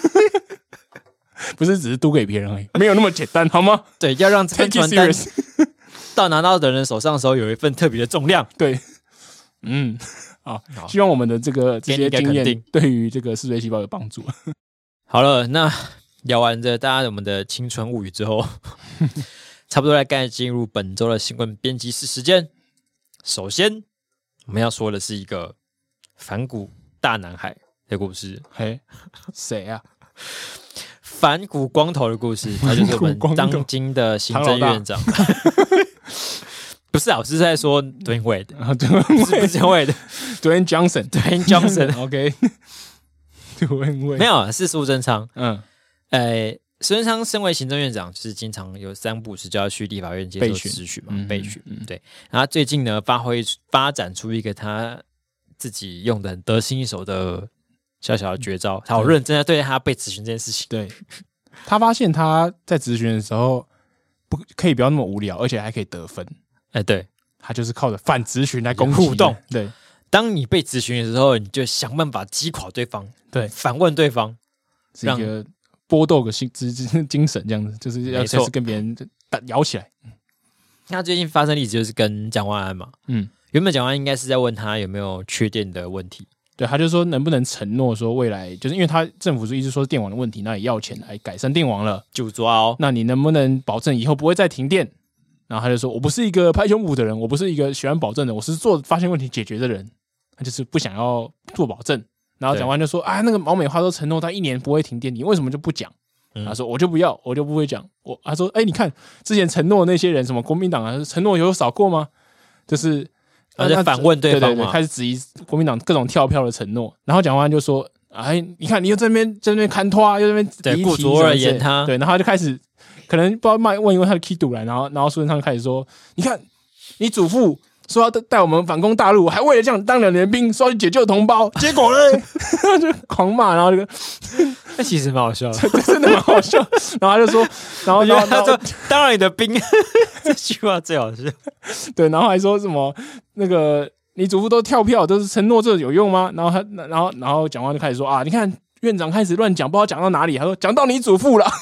B: 不是只是嘟给别人而已，没有那么简单，好吗？
A: 对，要让这份传单到拿到的人手上的时候有一份特别的重量。
B: 对，嗯，好，希望我们的这个这些经验对于这个视觉细胞有帮助。
A: 好了，那聊完这大家我们的青春物语之后，差不多来该进入本周的新闻编辑室时间。首先，我们要说的是一个反骨大男孩的故事。
B: 嘿，谁啊？
A: 反骨光头的故事，他就是我们当今的行政院长。不是啊，我是在说 Dwayne Wade， 不是 Dwayne Wade，Dwayne
B: Johnson，Dwayne
A: Johnson，OK，Dwayne Wade 没有，是苏贞昌。嗯，呃，苏贞昌身为行政院长，就是经常有三不五时就要去立法院接受质询嘛，备询。对，然后最近呢，发挥发展出一个他自己用的很得心应手的小小的绝招，他好认真在对待他被质询这件事情。
B: 对，他发现他在质询的时候不可以不要那么无聊，而且还可以得分。
A: 哎、欸，对，
B: 他就是靠着反质询来攻击
A: 互动。
B: 对，
A: 当你被质询的时候，你就想办法击垮对方，
B: 对，
A: 反问对方，
B: 是一个搏斗的精精神，这样子就是要随时跟别人摇起来。
A: 那最近发生例子就是跟蒋万安嘛，嗯，原本蒋万安应该是在问他有没有缺电的问题，
B: 对，他就说能不能承诺说未来，就是因为他政府是一直说电网的问题，那也要钱来改善电网了，
A: 就抓哦，
B: 那你能不能保证以后不会再停电？然后他就说我不是一个拍胸脯的人，我不是一个喜欢保证的，我是做发现问题解决的人，他就是不想要做保证。然后蒋万安就说啊，那个毛美花都承诺他一年不会停电，你为什么就不讲？嗯、他说我就不要，我就不会讲。我他说，哎、欸，你看之前承诺的那些人，什么国民党啊，承诺有少过吗？就是
A: 他在反问对方嘛，
B: 对对对，开始质疑国民党各种跳票的承诺。然后蒋万安就说，哎，你看你又在那边在那边看拖啊，又在那边
A: 对顾左而言他，
B: 对，然后他就开始可能不知道骂问一问他的 key 堵来，然后然后苏贞昌开始说，你看你祖父说要带我们反攻大陆，还为了这样当两年兵，说要去解救同胞，结果呢，就狂骂，然后这个，
A: 那其实蛮好笑的，
B: 真的蛮好笑。然后他就说，然后然后
A: 他说当了你的兵，这句话最好笑。
B: 对，然后还说什么那个你祖父都跳票，都是承诺，这有用吗？然后他，然后然后蒋万安就开始说啊，你看院长开始乱讲，不知道讲到哪里，他说讲到你祖父了，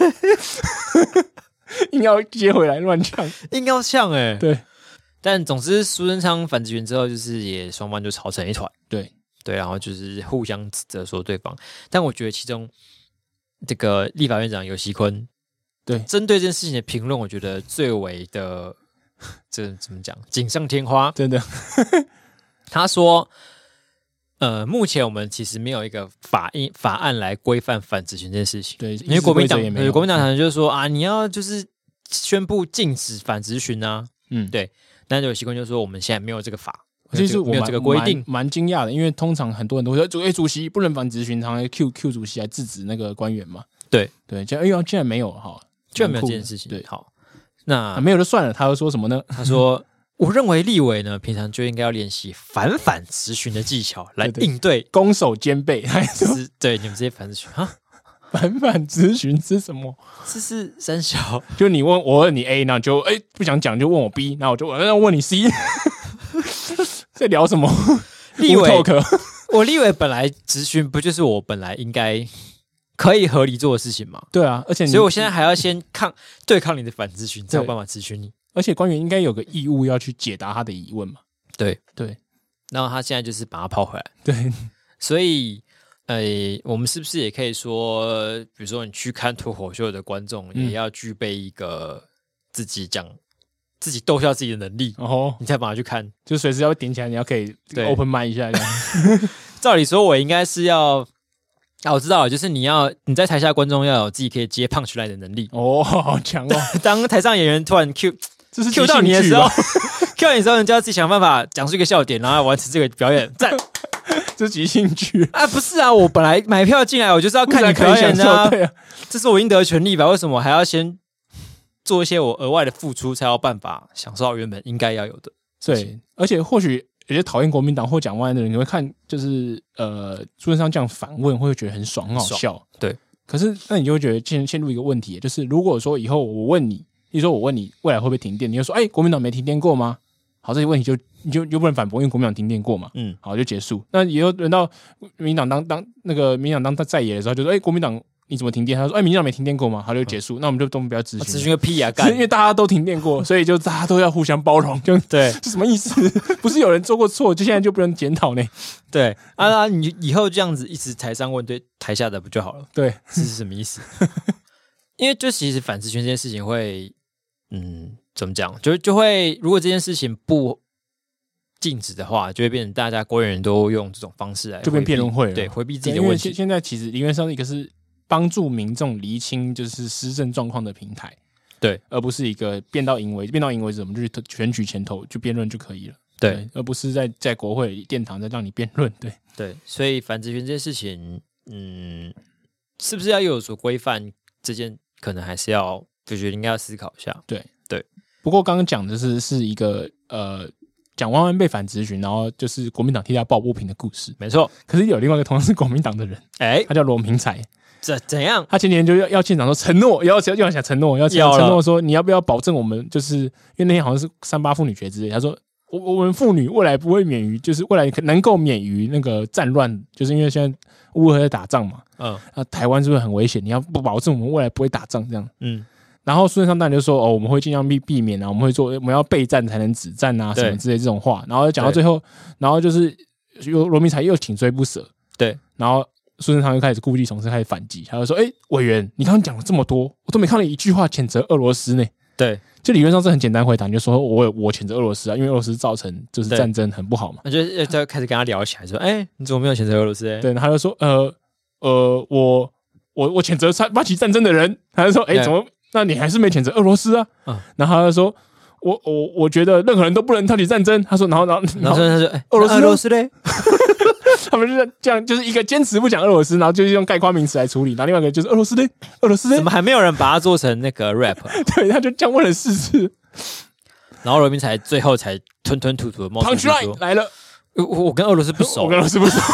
B: 硬要接回来乱讲，
A: 硬要呛哎、欸，
B: 对。
A: 但总之，苏贞昌反质询之后，就是也双方就吵成一团，
B: 对
A: 对，然后就是互相指责说对方。但我觉得其中这个立法院长游锡堃，
B: 对
A: 针对这件事情的评论，我觉得最为的这怎么讲锦上添花，
B: 真的。
A: 他说，呃，目前我们其实没有一个法印法案来规范反质询这件事情，
B: 对，
A: 因为国民党国民党可能就是说啊，你要就是宣布禁止反质询啊，嗯，对。但有习惯就是说，我们现在没有这个法，
B: 其实我
A: 没有这个规定，
B: 蛮惊讶的，因为通常很多人都会说，主、欸、主席不能反质询，常常 Q Q 主席来制止那个官员嘛。
A: 对
B: 对，这样哎呦，竟然没有哈，
A: 居然没有这件事情。
B: 对，
A: 好，那、
B: 啊、没有就算了。他又说什么呢？
A: 他说，我认为立委呢，平常就应该要练习反反质询的技巧来应对，
B: 攻守兼备。
A: 是对你们这些反质询啊。
B: 反反质询是什么？
A: 这是三小，就
B: 你问我问你 A， 那就哎、欸、不想讲就问我 B， 然后我就我问你 C， 在聊什么？
A: 立委，我立委本来质询不就是我本来应该可以合理做的事情吗？
B: 对啊，而且
A: 所以我现在还要先抗对抗你的反质询，才有办法质询你。
B: 而且官员应该有个义务要去解答他的疑问嘛？
A: 对
B: 对，
A: 然后他现在就是把他抛回来。
B: 对，
A: 所以。呃，我们是不是也可以说，比如说你去看脱口秀的观众，也要具备一个自己讲、自己逗笑自己的能力，哦，你才把它去看，
B: 就随时要点起来，你要可以 open mind 一下这样。
A: 照理说，我应该是要啊，我知道了，就是你要你在台下观众要有自己可以接 punchline 的能力。
B: 哦，好强哦！
A: 当台上演员突然 Q，
B: 这是
A: Q 到你的时候 ，Q 到你的时候，你就要自己想办法讲出一个笑点，然后完成这个表演。赞。
B: 这即兴剧
A: 啊，不是啊！我本来买票进来，我就是要看你表演的、啊，
B: 对啊，
A: 这是我应得的权利吧？为什么还要先做一些我额外的付出，才有办法享受到原本应该要有的？
B: 对，而且或许有些讨厌国民党或蒋万安的人，你会看就是呃，苏贞昌这样反问，会觉得很爽，很好笑。
A: 对，
B: 可是那你就会觉得陷陷入一个问题，就是如果说以后我问你，比如说我问你未来会不会停电，你就说，哎、欸，国民党没停电过吗？好，这些问题就你就就不能反驳，因为国民党停电过嘛，嗯，好就结束。那以后轮到民党当当那个民党当他在野的时候，就说，哎、欸，国民党你怎么停电？他说，哎、欸，民党没停电过嘛，好就结束。嗯、那我们就都不要质询，
A: 质询个屁啊！干，
B: 因为大家都停电过，所以就大家都要互相包容，就
A: 对，
B: 这什么意思？不是有人做过错，就现在就不能检讨呢？
A: 对啊，啊，你以后这样子一直台上问对台下的不就好了？
B: 对，
A: 这是什么意思？因为就其实反质询这件事情会，嗯，怎么讲？就就会如果这件事情不禁止的话，就会变成大家国人都用这种方式来
B: 就变辩论会了，
A: 对，回避自己的问题。
B: 因为现在其实理论上一个是帮助民众厘清就是施政状况的平台，
A: 对，
B: 而不是一个变到淫为变到淫为止，我们就去选举前头就辩论就可以了，
A: 对，
B: 对，而不是在在国会殿堂在让你辩论，对
A: 对，所以反质询这件事情，嗯，是不是要有所规范？这件可能还是要，就觉得应该要思考一下，
B: 对
A: 对。
B: 不过刚刚讲的是是一个呃。 蒋万安被反质询，然后就是国民党替他抱不平的故事。
A: 没错，
B: 可是有另外一个同样是国民党的人，哎，他叫罗明才。
A: 怎怎样？
B: 他前几天就要要县长说承诺，要要要想承诺，要承诺说你要不要保证我们，就是因为那天好像是三八妇女节之类，他说我我们妇女未来不会免于，就是未来能够免于那个战乱，就是因为现在乌俄在打仗嘛，嗯，那台湾是不是很危险？你要不保证我们未来不会打仗这样，嗯。然后孙中山当然就说哦，我们会尽量避避免啊，我们会做，我们要备战才能止战啊，什么之类这种话。然后讲到最后，然后就是罗明才又紧追不舍，
A: 对，
B: 然后。孙中山又开始故技重施，开始反击。他就说：“哎、欸，委员，你刚刚讲了这么多，我都没看到一句话谴责俄罗斯呢。”
A: 对，
B: 就理论上是很简单回答，你就说我我谴责俄罗斯啊，因为俄罗斯造成就是战争很不好嘛。
A: 那就就开始跟他聊起来，说：“哎、欸，你怎么没有谴责俄罗斯？”
B: 对，他就说：“呃呃，我我我谴责发起战争的人。”他就说：“哎、欸，怎么？那你还是没谴责俄羅斯啊？”嗯，然后他就說：“我我我覺得任何人都不能挑起戰爭。”他說：“然後然後
A: 然後他說：‘哎、欸，俄羅斯俄羅斯嘞？’
B: 他們就是這樣，就是一個堅持不講俄羅斯，然後就是用概括名詞來處理，然後另外一個就是俄羅斯嘞，俄羅斯嘞。”
A: 怎麼還沒有人把它做成那個 rap？
B: 對，他就這樣問了四次，
A: 然後羅明才最後才吞吞吐吐的冒出說：“
B: 來了，
A: 我我跟俄羅斯不熟，
B: 我跟俄羅斯不熟。”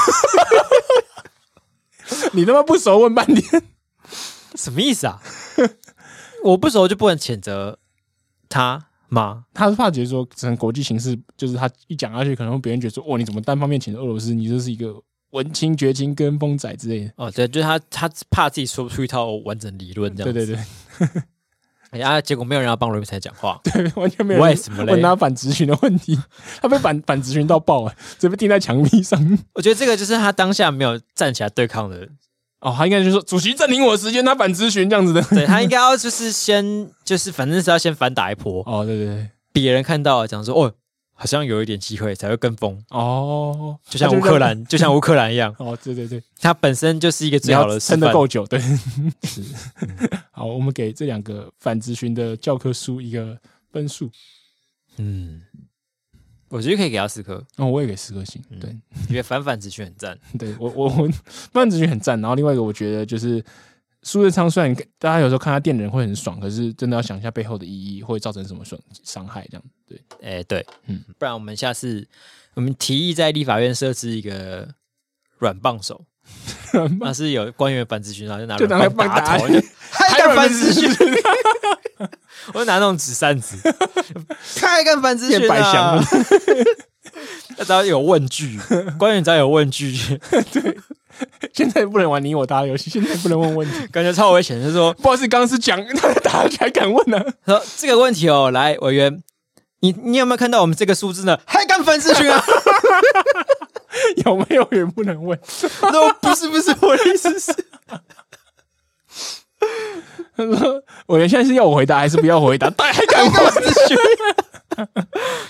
B: 你他媽不熟問半天，
A: 什麼意思啊？我不熟就不能譴責他嗎？
B: 他是怕覺得說，整個國際形勢就是他一講下去，可能別人覺得說，哦，你怎麼單方面譴責俄羅斯？你這是一個文青、絕情、跟風仔之類的。
A: 哦，對，就是他他怕自己說不出一套完整理論，這樣子。
B: 對對對。
A: 哎呀，結果沒有人要幫羅明才講話，
B: 對，完全沒有人問他反質詢的問題，他被反反質詢到爆啊，直接被釘在牆壁上。
A: 我覺得這個就是他當下沒有站起來對抗的。
B: 哦，他應該就是說主席暫停我的時間，他反質詢這樣子的。
A: 對，他應該要就是先就是反正是要先反打一波。
B: 哦，對對對，
A: 別人看到講說哦，好像有一點機會才會跟風。哦，就像烏克蘭，就像烏克蘭一樣。
B: 哦，對對對，
A: 他本身就是一個最好的示範，
B: 撐得夠久。對，是。好，我們給這兩個反質詢的教科書一個分數。嗯。
A: 我覺得可以給他四顆，
B: 哦，我也給四顆星。對，
A: 因為反反質詢很讚。
B: 對我我我反反質詢很讚。然後另外一個，我覺得就是蘇貞昌，雖然大家有時候看他電人會很爽，可是真的要想一下背後的意義會造成什麼傷傷害，這樣對。
A: 哎、欸，對，嗯，不然我們下次我們提議在立法院設置一個軟棒手，那是有官員反質詢，然後就拿軟棒打頭，還敢反質詢。我就拿那種紙扇子，開幹反質詢啊！只要有問句，官員只要有問句，
B: 對，現在不能玩你我答的遊戲，現在不能問問題，
A: 感覺超危險。就是說，
B: 不好意思，剛剛是講他打還敢問呢、啊？
A: 說這個問題哦，來委員，你你有沒有看到我們這個數字呢？還敢反質詢啊？
B: 有沒有人不能問？
A: 說不是不是，我的意思是。
B: 他說：“委員現在是要我回答還是不要我回答？還敢反質詢？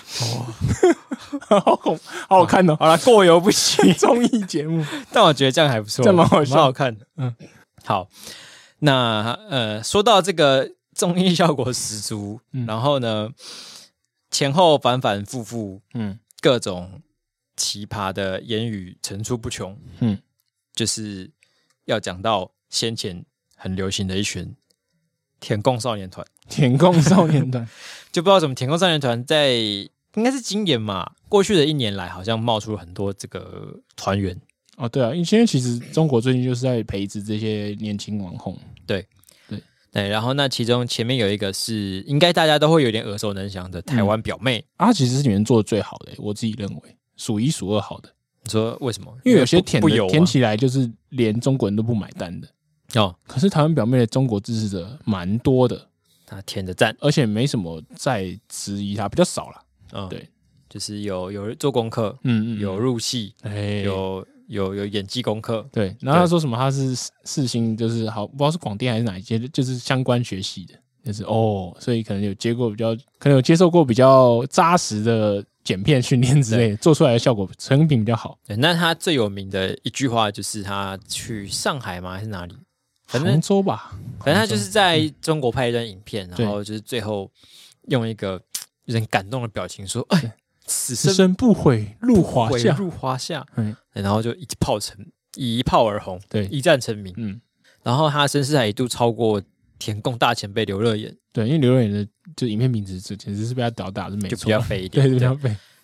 B: 好恐，好好看哦！
A: 好啦，過猶不及
B: 綜藝節目，
A: 但我覺得這樣還不錯，
B: 這蠻好笑，
A: 蠻好看的。嗯，好，那呃，說到這個綜藝效果十足，嗯、然後呢，前後反反复复，嗯，各種奇葩的言語層出不窮，嗯，就是要講到先前很流行的一群舔共少年團，
B: 舔共少年團
A: 就不知道怎麼舔共少年團在應該是今年嘛，過去的一年來好像冒出了很多這個團員
B: 哦，對啊，因為其實中國最近就是在培植這些年輕網紅，
A: 對對對，然後那其中前面有一個是應該大家都會有點耳熟能詳的台灣表妹，
B: 嗯、啊，其實是裡面做的最好的，我自己認為數一數二好的。
A: 你說為什麼？
B: 因為有些舔的舔起來就是連中國人都不買單的。哦，可是台灣表妹的中國支持者蠻多的，
A: 他舔的讚，
B: 而且沒什麼在質疑他，比較少啦。嗯，對，
A: 就是有有做功課，嗯嗯，有入戲，欸、有有有演技功課，
B: 對。然後他說什麼他是世新，就是好不知道是廣電還是哪一屆，就是相關學系的，就是哦，所以可能有接過比較，可能有接受過比較扎實的剪片訓練之類的，做出來的效果成品比較好。
A: 對，那他最有名的一句話就是他去上海嗎？還是哪裡？反正
B: 杭州吧，
A: 反正他就是在中國拍一段影片，然後就是最後用一個有點感動的表情說：“哎，此生
B: 不悔入華夏，
A: 入華夏。”嗯，然後就一炮成，一炮而紅，對，一戰成名。嗯，然後他聲勢還一度超過舔共大前輩劉樂妍。
B: 對，因為劉樂妍的就影片品質，簡直是被他屌打，是沒錯，
A: 就比較廢一點，
B: 對，比較廢。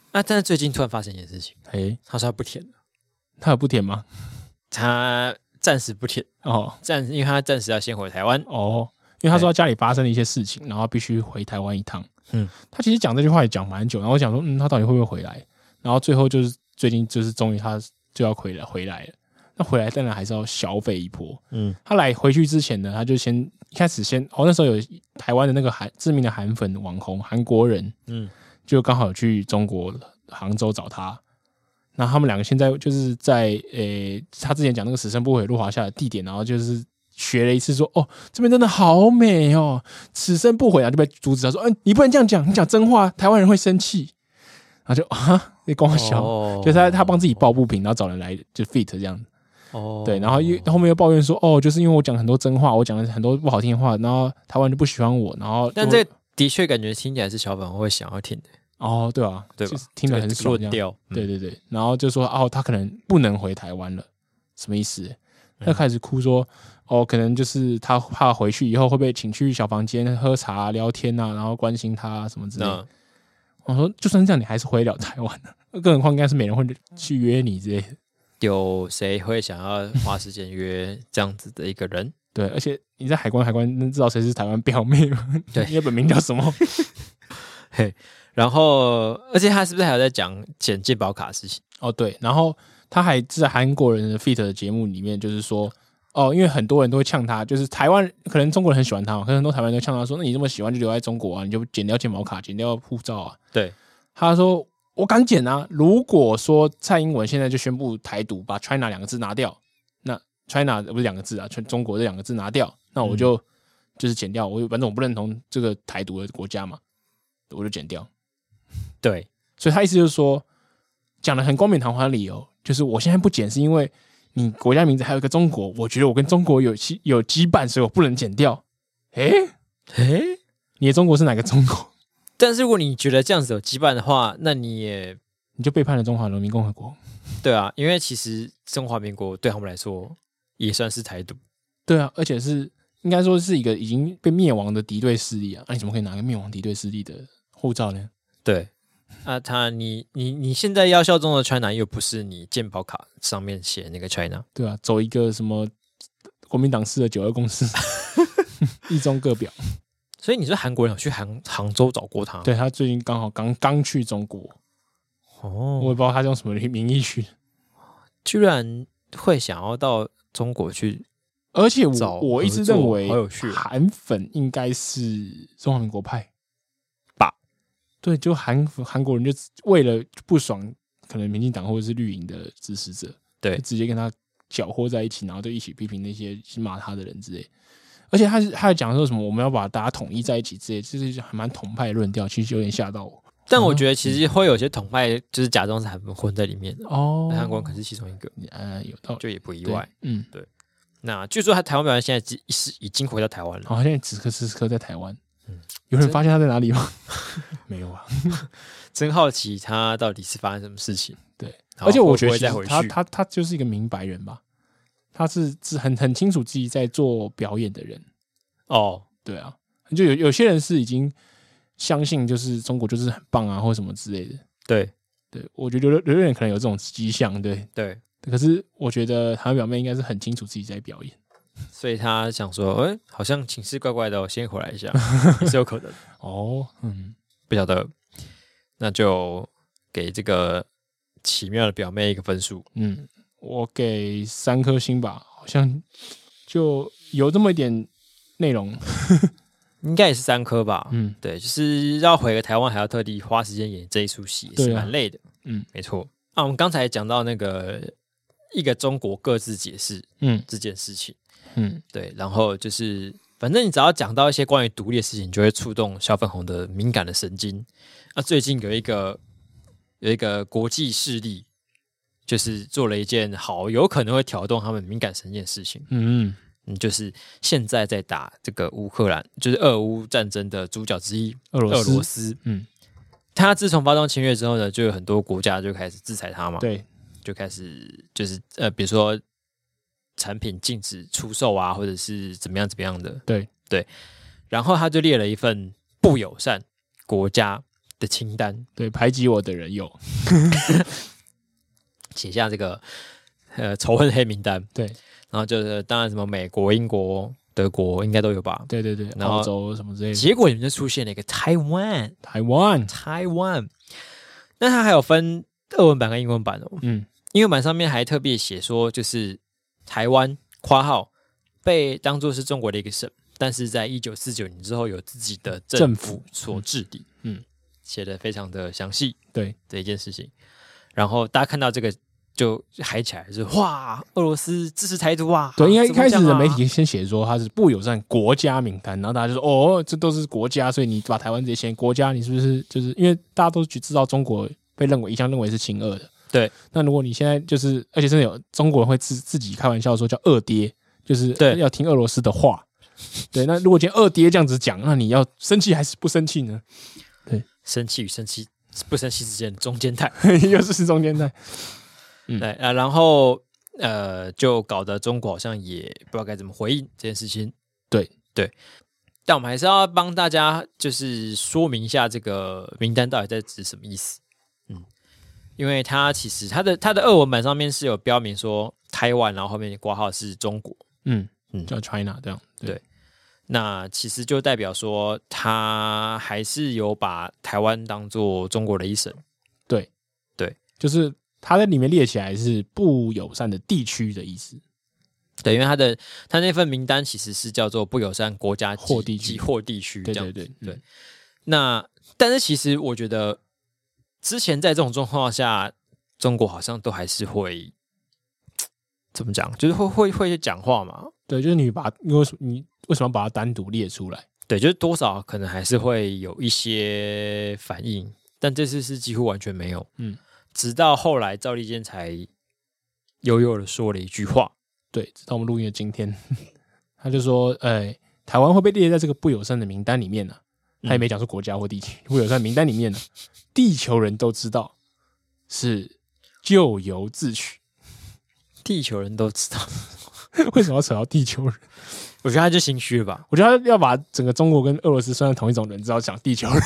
A: 啊，但是最近突然发生一件事情，
B: 哎，
A: 他说他不填了。
B: 他有不填吗？
A: 他暂时不填哦，暂因为他暂时要先回台湾
B: 哦，因为他说他家里发生了一些事情，然后必须回台湾一趟。嗯，他其实讲这句话也讲蛮久，然后我想说，嗯，他到底会不会回来？然后最后就是最近就是终于他就要回来回来了。那回来当然还是要消费一波。嗯，他来回去之前呢，他就先一开始先哦，那时候有台湾的那个韩知名的韩粉网红韩国人，嗯，就刚好有去中国杭州找他。那他们两个现在就是在诶、欸，他之前讲那个死生不悔落华夏的地点，然后就是学了一次说，哦，这边真的好美哦，此生不悔啊，就被阻止他说，嗯、欸，你不能这样讲，你讲真话，台湾人会生气。然后就啊，你光笑，哦、就是他他帮自己抱不平，然后找人来就 fit 这样子。哦，对，然后又后面又抱怨说，哦，就是因为我讲很多真话，我讲了很多不好听的话，然后台湾就不喜欢我，然后
A: 但这的确感觉听起来是小粉红会想要听的。
B: 哦，对啊，对吧？听得很爽这样，调、嗯，对对对，然后就说哦，他可能不能回台湾了，什么意思？他开始哭说，哦，可能就是他怕回去以后会被请去小房间喝茶、聊天啊，然后关心他什么之类的。我说，就算这样，你还是回得了台湾的，更何况应该是没人会去约你之类的。
A: 有谁会想要花时间约这样子的一个人？
B: 对，而且你在海关，海关能知道谁是台湾表妹吗？对，你的本名叫什么？
A: 嘿。然后，而且他是不是还有在讲捡健保卡的事情？
B: 哦，对，然后他还在韩国人的 Fit 的节目里面，就是说，哦，因为很多人都会呛他，就是台湾可能中国人很喜欢他嘛，可是很多台湾人都呛他说，那你这么喜欢就留在中国啊，你就剪掉健保卡，剪掉护照啊。
A: 对，
B: 他说我敢剪啊，如果说蔡英文现在就宣布台独，把 China 两个字拿掉，那 China 不是两个字啊，全中国这两个字拿掉，那我就、嗯、就是剪掉，我反正我不认同这个台独的国家嘛，我就剪掉。
A: 对，
B: 所以他意思就是说，讲的很冠冕堂皇的理由，就是我现在不剪是因为你国家名字还有一个中国，我觉得我跟中国有有羁绊，所以我不能剪掉。诶诶，你的中国是哪个中国？
A: 但是如果你觉得这样子有羁绊的话，那你也
B: 你就背叛了中华人民共和国。
A: 对啊，因为其实中华民国对他们来说也算是台独。
B: 对啊，而且是应该说是一个已经被灭亡的敌对势力啊，那、啊、你怎么可以拿个灭亡敌对势力的护照呢？
A: 对。啊，他你你你现在要效忠的 China 又不是你健保卡上面写的那个 China，
B: 对啊，走一个什么国民党式的九二共识，一中各表。
A: 所以你说韩国人有去杭杭州找过他？
B: 对，他最近刚好刚刚去中国，哦，我也不知道他用什么名义去，
A: 居然会想要到中国去，
B: 而且我我一直认为韩粉应该是中华民国派。对，就韩韩国人就为了不爽可能民进党或者是绿营的支持者，
A: 对，
B: 直接跟他搅和在一起，然后就一起批评那些骂他的人之类。而且他他讲说什么我们要把大家统一在一起之类，就是还蛮统派的论调，其实有点吓到我。
A: 但我觉得其实会有些统派就是假装是韩粉混在里面的哦，韩国人可是其中一个，
B: 呃，有道理，
A: 就也不意外。
B: 嗯，
A: 对。那据说他台湾表演现在是已经回到台湾了，
B: 好、哦，现在此刻此刻在台湾。有人发现他在哪里吗？没有啊，
A: 真好奇他到底是发生什么事情。
B: 对，而且我觉得其实他他他就是一个明白人吧，他是是很很清楚自己在做表演的人。
A: 哦，
B: 对啊，就有有些人是已经相信就是中国就是很棒啊，或什么之类的。
A: 对
B: 对，我觉得有有的人可能有这种迹象。对
A: 对，
B: 可是我觉得他表妹应该是很清楚自己在表演。
A: 所以他想说，哎、欸，好像情势怪怪的、哦，先回来一下，也是有可能
B: 哦。嗯，
A: 不晓得，那就给这个奇妙的表妹一个分数。
B: 嗯，我给三颗星吧，好像就有这么一点内容，
A: 应该也是三颗吧。嗯，对，就是要回个台湾，还要特地花时间演这一出戏，也是蛮累的。嗯，没错。啊，我们刚才讲到那个一个中国各自解释，嗯，这件事情。嗯，对，然后就是反正你只要讲到一些关于独立的事情，就会触动小粉红的敏感的神经。那、啊、最近有一个有一个国际势力，就是做了一件好有可能会挑动他们敏感神经的事情。嗯嗯，就是现在在打这个乌克兰，就是俄乌战争的主角之一俄罗斯。俄罗斯，嗯，他自从发动侵略之后呢，就有很多国家就开始制裁他嘛。
B: 对，
A: 就开始就是呃，比如说。产品禁止出售啊，或者是怎么样怎么样的，
B: 对
A: 对，然后他就列了一份不友善国家的清单，
B: 对，排挤我的人有
A: 写下这个呃仇恨黑名单，
B: 对，
A: 然后就是当然什么美国、英国、德国应该都有吧，
B: 对对对，
A: 然后
B: 澳洲什么之类的，
A: 结果里面就出现了一个台湾，
B: 台湾，
A: 台湾，那它还有分俄文版跟英文版哦，
B: 嗯，
A: 英文版上面还特别写说，就是台湾括号被当作是中国的一个省。但是在一九四九年之后，有自己的政府所治理，嗯，写的非常的详细，
B: 对
A: 这一件事情。然后大家看到这个就嗨起来，就哇，俄罗斯支持台独啊！
B: 对，应该一开始的媒体先写说它是不友善国家名单，然后大家就说哦，这都是国家，所以你把台湾直接写国家，你是不是就是因为大家都知道中国被认为一向认为是亲俄的？
A: 对，
B: 那如果你现在就是，而且真的有中国人会自自己开玩笑说叫二爹，就是要听俄罗斯的话。对，那如果今天二爹这样子讲，那你要生气还是不生气呢？对，
A: 生气与生气不生气之间的中间态，
B: 又是中间态。
A: 嗯，对啊，然后呃，就搞得中国好像也不知道该怎么回应这件事情。
B: 对
A: 对，但我们还是要帮大家就是说明一下这个名单到底在指什么意思。嗯，因为它其实它的它的俄文版上面是有标明说台湾，然后后面括号是中国。
B: 嗯嗯，叫 China 这样。对。
A: 对，那其实就代表说，他还是有把台湾当做中国的一省。
B: 对，
A: 对，
B: 就是他在里面列起来是不友善的地区的意思。
A: 对，因为他的他那份名单其实是叫做不友善国家
B: 或地区
A: 或地区，
B: 对对对
A: 对。嗯、那但是其实我觉得，之前在这种状况下，中国好像都还是会怎么讲，就是会会会讲话嘛。
B: 对，就是你把你为什么你为什么要把它单独列出来？
A: 对，就是多少可能还是会有一些反应，但这次是几乎完全没有。嗯，直到后来赵立坚才悠悠的说了一句话。
B: 对，直到我们录音的今天，他就说：“哎，台湾会被列在这个不友善的名单里面呢、啊。”他也没讲说国家或地区、嗯、不友善名单里面呢、啊，地球人都知道是咎由自取。
A: 地球人都知道。
B: 为什么要扯到地球人？
A: 我觉得他就心虚了吧。
B: 我觉得他要把整个中国跟俄罗斯算在同一种人，只要讲地球人。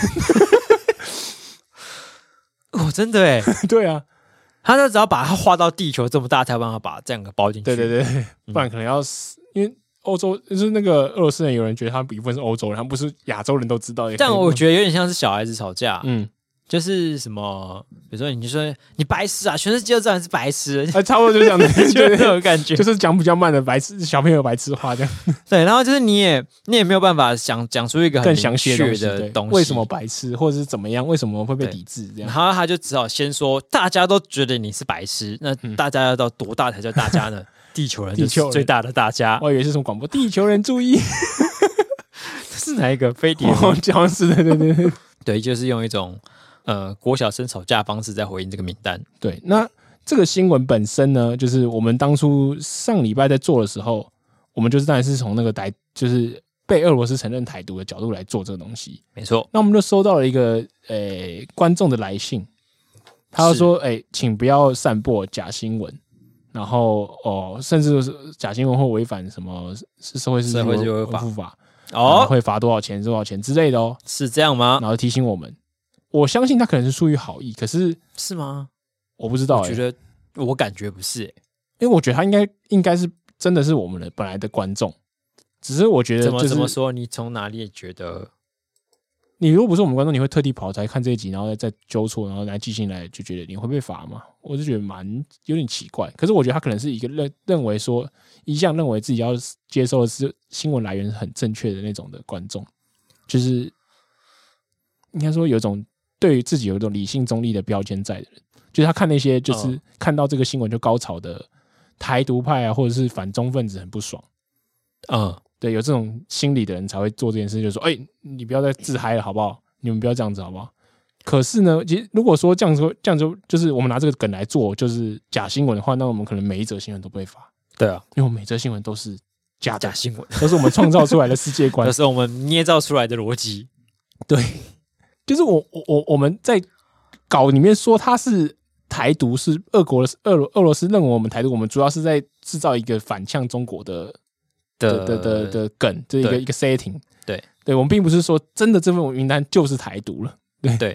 A: 哦，真的哎，
B: 对啊，
A: 他就只要把它画到地球这么大，才有办法把这两个包进去。
B: 对对对，不然可能要死，嗯、因为欧洲就是那个俄罗斯人，有人觉得他一部分是欧洲人，他不是亚洲人都知道。
A: 但我觉得有点像是小孩子吵架，
B: 嗯。
A: 就是什么，比如说你就说你白痴啊，全世界都知道你是白痴，
B: 哎，差不多就这样的，
A: 就是那种感觉，
B: 就是讲比较慢的白痴小朋友白痴话这样。
A: 对，然后就是你也你也没有办法想讲出一个很
B: 更详细
A: 的东西，
B: 为什么白痴，或者是怎么样，为什么会被抵制这样。
A: 然后他就只好先说，大家都觉得你是白痴，那大家要到多大才叫大家呢？嗯、地球人就是最大的大家。
B: 我以为是什么广播，地球人注意，
A: 这是哪一个飞碟？
B: 哦，讲是的，对对对，
A: 对，就是用一种。呃，国小生吵架的方式在回应这个名单。
B: 对，那这个新闻本身呢，就是我们当初上礼拜在做的时候，我们就是当然是从那个台，就是被俄罗斯承认台独的角度来做这个东西。
A: 没错。
B: 那我们就收到了一个诶、呃、观众的来信，他说：“哎、欸，请不要散播假新闻，然后哦，甚至是假新闻会违反什么是社会事件维护法哦，会罚多少钱多少钱之类的哦。”
A: 是这样吗？
B: 然后提醒我们。我相信他可能是出于好意，可是
A: 是吗？
B: 我不知道、欸，
A: 我觉得我感觉不是、欸，
B: 因为我觉得他应该应该是真的是我们的本来的观众，只是我觉得、就是、
A: 怎么怎么说？你从哪里觉得？
B: 你如果不是我们观众，你会特地跑来看这一集，然后再纠错，然后来寄信来，就觉得你会被罚吗？我就觉得蛮有点奇怪。可是我觉得他可能是一个认认为说一向认为自己要接受的是新闻来源是很正确的那种的观众，就是应该说有一种。对于自己有一种理性中立的标签在的人，就是他看那些就是看到这个新闻就高潮的台独派啊，或者是反中分子很不爽，嗯，对，有这种心理的人才会做这件事，就是说，哎、欸，你不要再自嗨了，好不好？你们不要这样子，好不好？可是呢，其实如果说这样说，这样就就是我们拿这个梗来做，就是假新闻的话，那我们可能每一则新闻都不会发。
A: 对啊，
B: 因为我每则新闻都是假
A: 假新闻，
B: 都是我们创造出来的世界观，
A: 都是我们捏造出来的逻辑，
B: 对。就是我我我们在稿里面说他是台独，是俄国的俄罗俄罗斯认为我们台独，我们主要是在制造一个反向中国的的的的的梗，这一个一个 setting。
A: 对，
B: 对我们并不是说真的这份名单就是台独了。对
A: 对，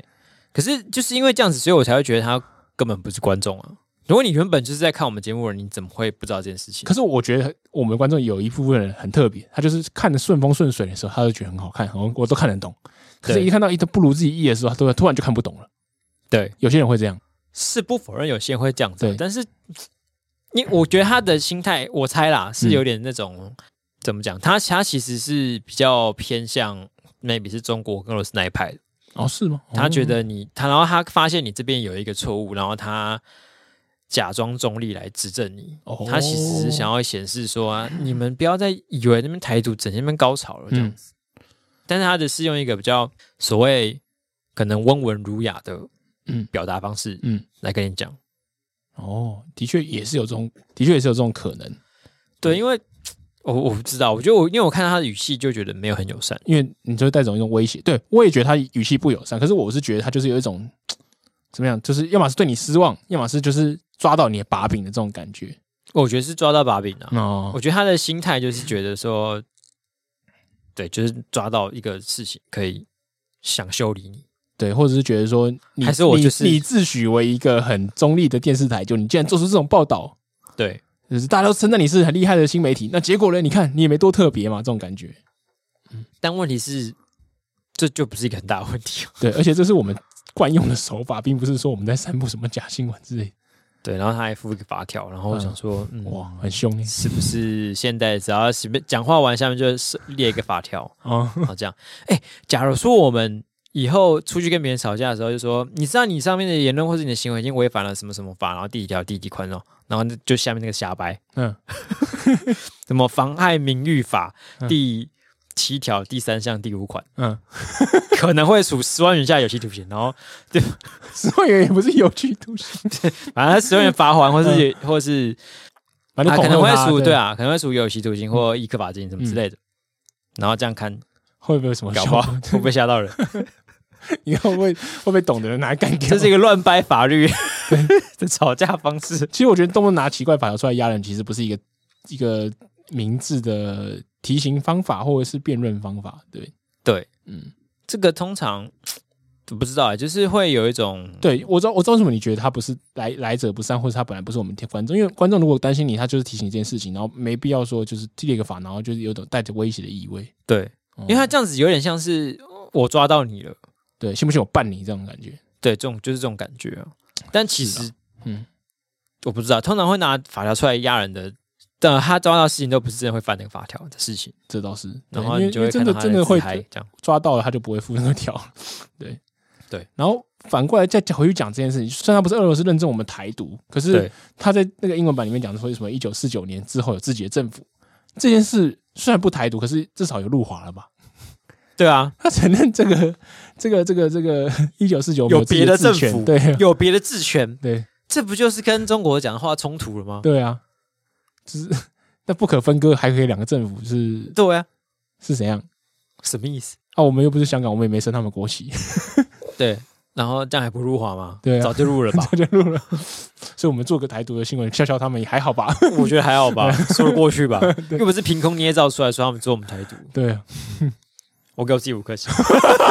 A: 可是就是因为这样子，所以我才会觉得他根本不是观众啊。如果你原本就是在看我们节目的人，你怎么会不知道这件事情？
B: 可是我觉得我们观众有一部分人很特别，他就是看得顺风顺水的时候，他就觉得很好看，我都看得懂。可是，一看到一都不如自己意的时候，他突然就看不懂了。
A: 对，
B: 有些人会这样，
A: 是不否认有些人会这样子，但是，因为我觉得他的心态，我猜啦，是有点那种、嗯、怎么讲？他他其实是比较偏向 maybe 是中国跟俄罗斯那一派的。
B: 哦，是吗？
A: 他觉得你他，然后他发现你这边有一个错误，然后他假装中立来指正你。哦、他其实是想要显示说、啊，你们不要再以为那边台独整天那边高潮了这样子。嗯、但是他的是用一个比较所谓可能温文儒雅的表达方式，嗯，来跟你讲。
B: 哦，的确也是有这种，的确也是有这种可能。
A: 对，因为。我我不知道，我觉得我因为我看到他的语气就觉得没有很友善，
B: 因为你就会带种一种威胁。对，我也觉得他语气不友善，可是我是觉得他就是有一种怎么样，就是要么是对你失望，要么是就是抓到你的把柄的这种感觉。
A: 我觉得是抓到把柄啊。哦，我觉得他的心态就是觉得说，对，就是抓到一个事情可以想修理你，
B: 对，或者是觉得说你
A: 还是我就是
B: 你, 你自诩为一个很中立的电视台，就你竟然做出这种报道，
A: 对。
B: 就是大家都称赞你是很厉害的新媒体，那结果呢？你看你也没多特别嘛，这种感觉。
A: 嗯，但问题是，这就不是一个很大的问题。
B: 对，而且这是我们惯用的手法，并不是说我们在散布什么假新闻之类的。
A: 对，然后他还附一个法条，然后我想说，嗯，嗯
B: 哇，很凶，
A: 是不是？现在只要随便讲话完，下面就列一个法条，哦，好这样。哎、欸，假如说我们以后出去跟别人吵架的时候，就说你知道你上面的言论或是你的行为已经违反了什么什么法，然后第几条、第几款哦。然后就下面那个瞎掰，嗯，什么妨害名誉法、嗯、第七条第三项第五款，嗯，可能会处十万元以下有期徒刑，然后对，
B: 十万元也不是有期徒刑，
A: 反正十万元罚锾，或是、嗯、或是反正、啊、可能会处 对, 对啊，可能会处有期徒刑或易科罚金什么之类的，嗯、然后这样看
B: 会不会有什么
A: 搞不好会不会吓到人？
B: 你会不会会不会懂的人拿来干掉？
A: 这是一个乱掰法律的吵架方式。
B: 其实我觉得动不动拿奇怪法条出来压人，其实不是一个一个明智的提刑方法或者是辩论方法。对
A: 对，嗯，这个通常不知道，就是会有一种
B: 对我知道我知道为什么你觉得他不是来来者不善，或者他本来不是我们观众，因为观众如果担心你，他就是提醒你这件事情，然后没必要说就是列个法，然后就是有种带着威胁的意味。
A: 对，嗯、因为他这样子有点像是我抓到你了。
B: 对，信不信我办你这种感觉？
A: 对，这种就是这种感觉啊。但其实，啊、嗯，我不知道，通常会拿法条出来压人的，但他抓到的事情都不是真的会犯那个法条的事情。
B: 这倒是，
A: 然后你就会看到他
B: 真的会
A: 这样
B: 抓到了，他就不会负那个条。对
A: 对，
B: 然后反过来再回去讲这件事情，虽然他不是俄罗斯认证我们台独，可是他在那个英文版里面讲说什么一九四九年之后有自己的政府，这件事虽然不台独，可是至少有入华了吧？
A: 对啊，
B: 他承认这个、这个、这个、这个一九四九
A: 有别的政府，
B: 对，
A: 有别的治权，
B: 对，
A: 这不就是跟中国讲的话冲突了吗？
B: 对啊，就是那不可分割，还可以两个政府是？
A: 对啊，
B: 是怎样？
A: 什么意思？
B: 啊，我们又不是香港，我们也没升他们国旗。
A: 对，然后这样还不入华吗？
B: 对、啊，
A: 早就入了吧，
B: 早就入了。所以我们做个台独的新闻，笑笑他们也还好吧？
A: 我觉得还好吧，说得过去吧，又不是凭空捏造出来说他们做我们台独。
B: 对啊。
A: 我给我自己五颗星。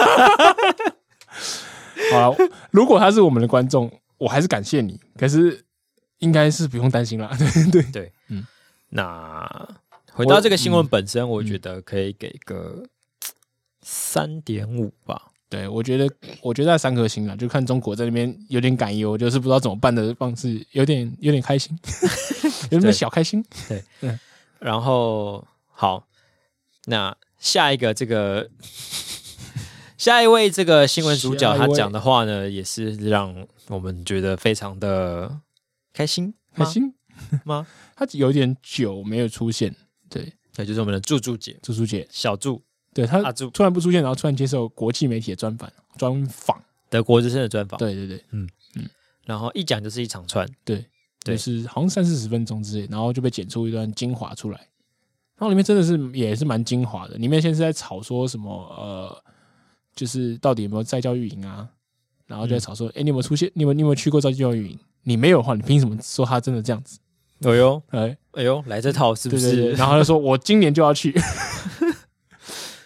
B: 好了，如果他是我们的观众，我还是感谢你。可是应该是不用担心啦。对对
A: 对，嗯。那回到这个新闻本身，我, 我觉得可以给个三点五吧。
B: 对，我觉得我觉得在三颗星啦，就看中国在那边有点感忧，就是不知道怎么办的方式，有点有点开心，有点小开心。
A: 对，对。然后好，那。下一个这个，下一位这个新闻主角，他讲的话呢，也是让我们觉得非常的开心，
B: 开心
A: 吗？
B: 他有点久没有出现，对，
A: 对，就是我们的祝祝姐，
B: 祝祝姐，
A: 小祝，
B: 对他突然不出现，然后突然接受国际媒体的专访，专访，
A: 德国之声的专访，
B: 对对对，嗯
A: 嗯，然后一讲就是一长串，
B: 对，对就是好像三四十分钟之类，然后就被剪出一段精华出来。然后里面真的是也是蛮精华的，里面现在是在吵说什么呃，就是到底有没有再教育营啊？然后就在吵说，哎、嗯欸，你有没有出现？你有你有没有去过再教育营？你没有的话，你凭什么说他真的这样子？
A: 哎呦，哎哎呦，来这套是不是？
B: 对对对，然后他就说我今年就要去，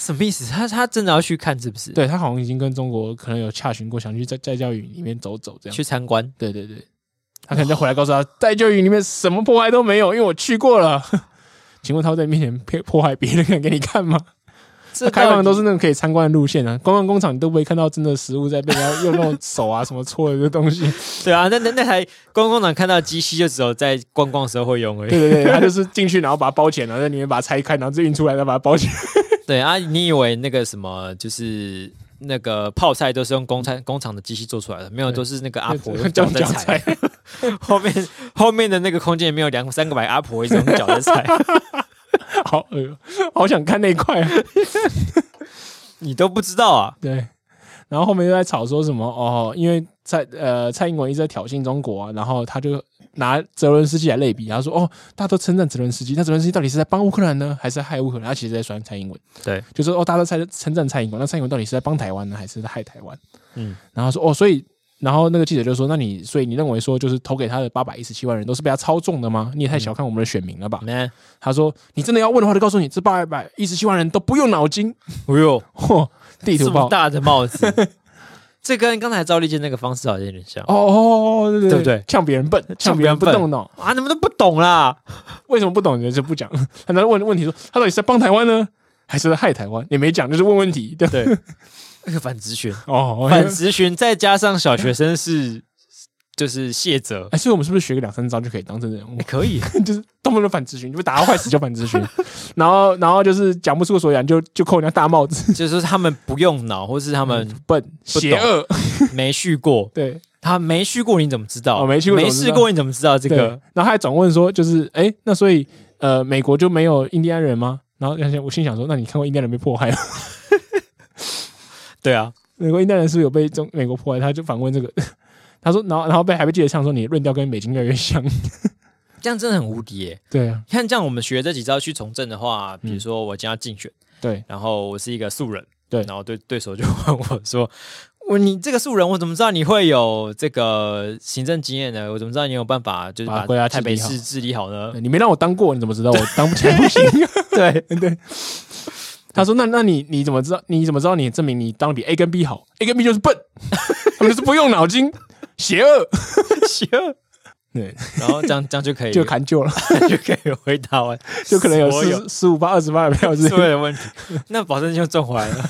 A: 什么意思？他他真的要去看是不是？
B: 对他好像已经跟中国可能有洽询过，想去在在教育里面走走这样
A: 去参观。
B: 对对对，他可能再回来告诉他，在教育里面什么破坏都没有，因为我去过了。请问他会在你面前破坏别人给你看吗？这开放的都是那种可以参观的路线啊，观光工厂你都不会看到真的食物在被人家用那种手啊什么搓的这东西。
A: 对啊，那那那台观光工厂看到的机器就只有在观光的时候会用而已。
B: 对对对，他就是进去然后把它包起来，然后在里面把它拆开，然后再运出来再把它包起来。
A: 对啊，你以为那个什么就是那个泡菜都是用工厂工厂的机器做出来的？没有，都是那个阿婆用脚在踩。后面后面的那个空间里面有两三个白阿婆一直用脚在踩。
B: 好恶，好想看那一块啊！
A: 你都不知道啊？
B: 对，然后后面又在吵说什么哦，因为蔡呃蔡英文一直在挑衅中国啊，然后他就拿泽伦斯基来类比，他说哦，大家都称赞泽伦斯基，那泽伦斯基到底是在帮乌克兰呢，还是在害乌克兰？他其实在酸蔡英文，
A: 对，
B: 就说哦，大家都在称赞蔡英文，那蔡英文到底是在帮台湾呢，还是在害台湾？
A: 嗯，
B: 然后说哦，所以。然后那个记者就说：“那你所以你认为说，就是投给他的八百一十七万人都是被他操纵的吗？你也太小看我们的选民了吧？”
A: 嗯、
B: 他说：“你真的要问的话，就告诉你，这八百一十七万人都不用脑筋。”哎呦，嚯，地图炮，
A: 这么大的帽子，这跟刚才赵立坚那个方式好像有点像。
B: 哦哦，对对
A: 对不对？
B: 呛别人笨，呛别人不动脑
A: 啊！你们都不懂啦，
B: 为什么不懂？你就不讲。他在问问题说，他到底是在帮台湾呢，还是在害台湾？也没讲，就是问问题。对
A: 对，那个反直询
B: 哦，
A: 反直询再加上小学生是。就是谢责，
B: 哎，所以我们是不是学个两三招就可以当真人物？
A: 欸、可以，
B: 就是动不动反咨询，就被打到坏死就反咨询，然后然后就是讲不出所以然，就就扣人家大帽子，
A: 就是他们不用脑，或是他们
B: 笨、邪恶、
A: 没续过，
B: 对，
A: 他没续过，你怎么知道？
B: 哦，没去过，
A: 没试过，你怎么知道这个？
B: 然后他还转问说，就是哎、欸，那所以呃，美国就没有印第安人吗？然后我心想说，那你看过印第安人被迫害吗？
A: 对啊，
B: 美国印第安人是不是有被中美国迫害？他就反问这个。他说，然后，然后被还被记者呛说，你论调跟美金越来越像，
A: 这样真的很无敌耶。
B: 对啊，
A: 看这样我们学这几招去从政的话，比如说我今天要竞选，
B: 对，
A: 然后我是一个素人，
B: 对，
A: 然后对对手就问我说，我你这个素人，我怎么知道你会有这个行政经验呢？我怎么知道你有办法就是把台北市治理好呢？
B: 你没让我当过，你怎么知道我当不起来不行？
A: 对
B: 对。他说：“那那你你怎么知道？你怎么知道你证明你当比 A 跟 B 好 ？A 跟 B 就是笨，他们就是不用脑筋。”邪恶，
A: 邪恶，对，然后这样这样就可以
B: 就砍救了，
A: 就可以回答完，
B: 就可能有十十五八二十八的票，
A: 所有的问题，那保证金就赚回来了，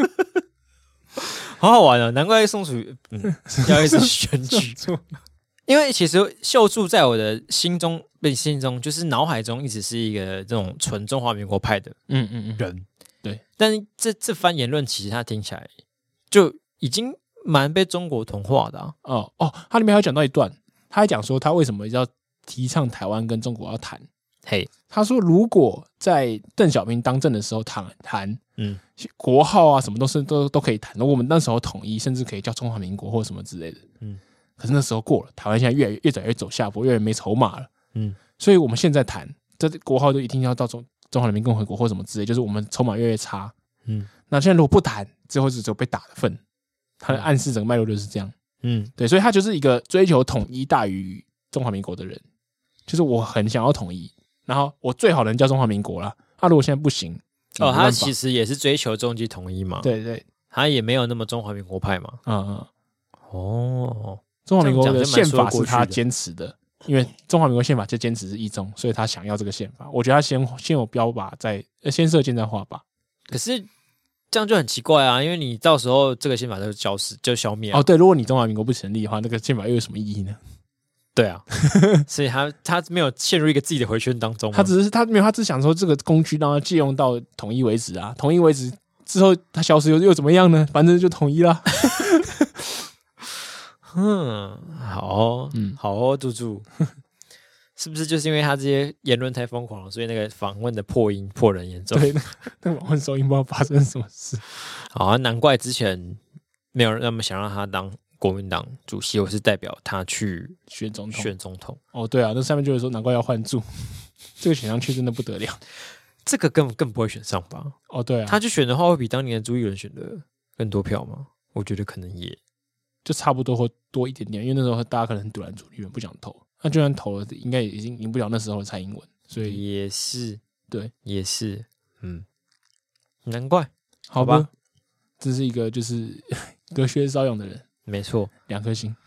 A: 好好玩哦！难怪宋楚瑜嗯要一直选举，因为其实秀柱在我的心中、被心中就是脑海中一直是一个这种纯中华民国派的嗯嗯嗯人，对，但是这这番言论其实他听起来就已经。蛮被中国同化的啊！
B: 哦哦，他里面还有讲到一段，他还讲说他为什么要提倡台湾跟中国要谈。嘿，他说如果在邓小平当政的时候谈谈，嗯，国号啊什么都是都都可以谈。如果我们那时候统一，甚至可以叫中华民国或什么之类的，嗯。可是那时候过了，台湾现在越越走越走下坡，越来越没筹码了，嗯。所以我们现在谈这国号就一定要到中中华人民共和国或什么之类，就是我们筹码越来越差，嗯。那现在如果不谈，最后只有被打的份。他的暗示整个脉络就是这样，嗯，对，所以他就是一个追求统一大于中华民国的人，就是我很想要统一，然后我最好能叫中华民国啦。他、啊、如果现在不行，
A: 哦，他其实也是追求终极统一嘛，
B: 对对，
A: 他也没有那么中华民国派嘛，嗯嗯，
B: 哦，中华民国的宪法是他坚持的，因为中华民国宪法就坚持是一中，所以他想要这个宪法。我觉得他先先有标靶在，先设建在画靶，
A: 可是。这样就很奇怪啊，因为你到时候这个宪法就消失，就消灭了。
B: 哦，对，如果你中华民国不成立的话，那个宪法又有什么意义呢？
A: 对啊，所以他他没有陷入一个自己的回圈当中，
B: 他只是他没有，他只想说这个工具让他借用到统一为止啊，统一为止之后他消失又又怎么样呢？反正就统一啦。
A: 嗯，好、哦，嗯，好哦，猪猪。是不是就是因为他这些言论太疯狂了，所以那个访问的破音破人严重？
B: 对，那个访问收音不知道发生什么事。
A: 好啊，难怪之前没有那么想让他当国民党主席，我是代表他去
B: 选总统。
A: 选总统。
B: 哦，对啊，那上面就会说，难怪要换柱，这个选上去真的不得了。
A: 这个更更不会选上吧？
B: 哦，对啊，
A: 他去选的话，会比当年的朱一伦选的更多票吗？我觉得可能也
B: 就差不多或多一点点，因为那时候大家可能很堵拦朱一伦不想投。那就算投了，应该已经赢不了那时候的蔡英文，所以
A: 也是
B: 对，
A: 也是，嗯，难怪
B: 好吧，这是一个就是隔靴搔痒的人，
A: 没错，
B: 两颗星，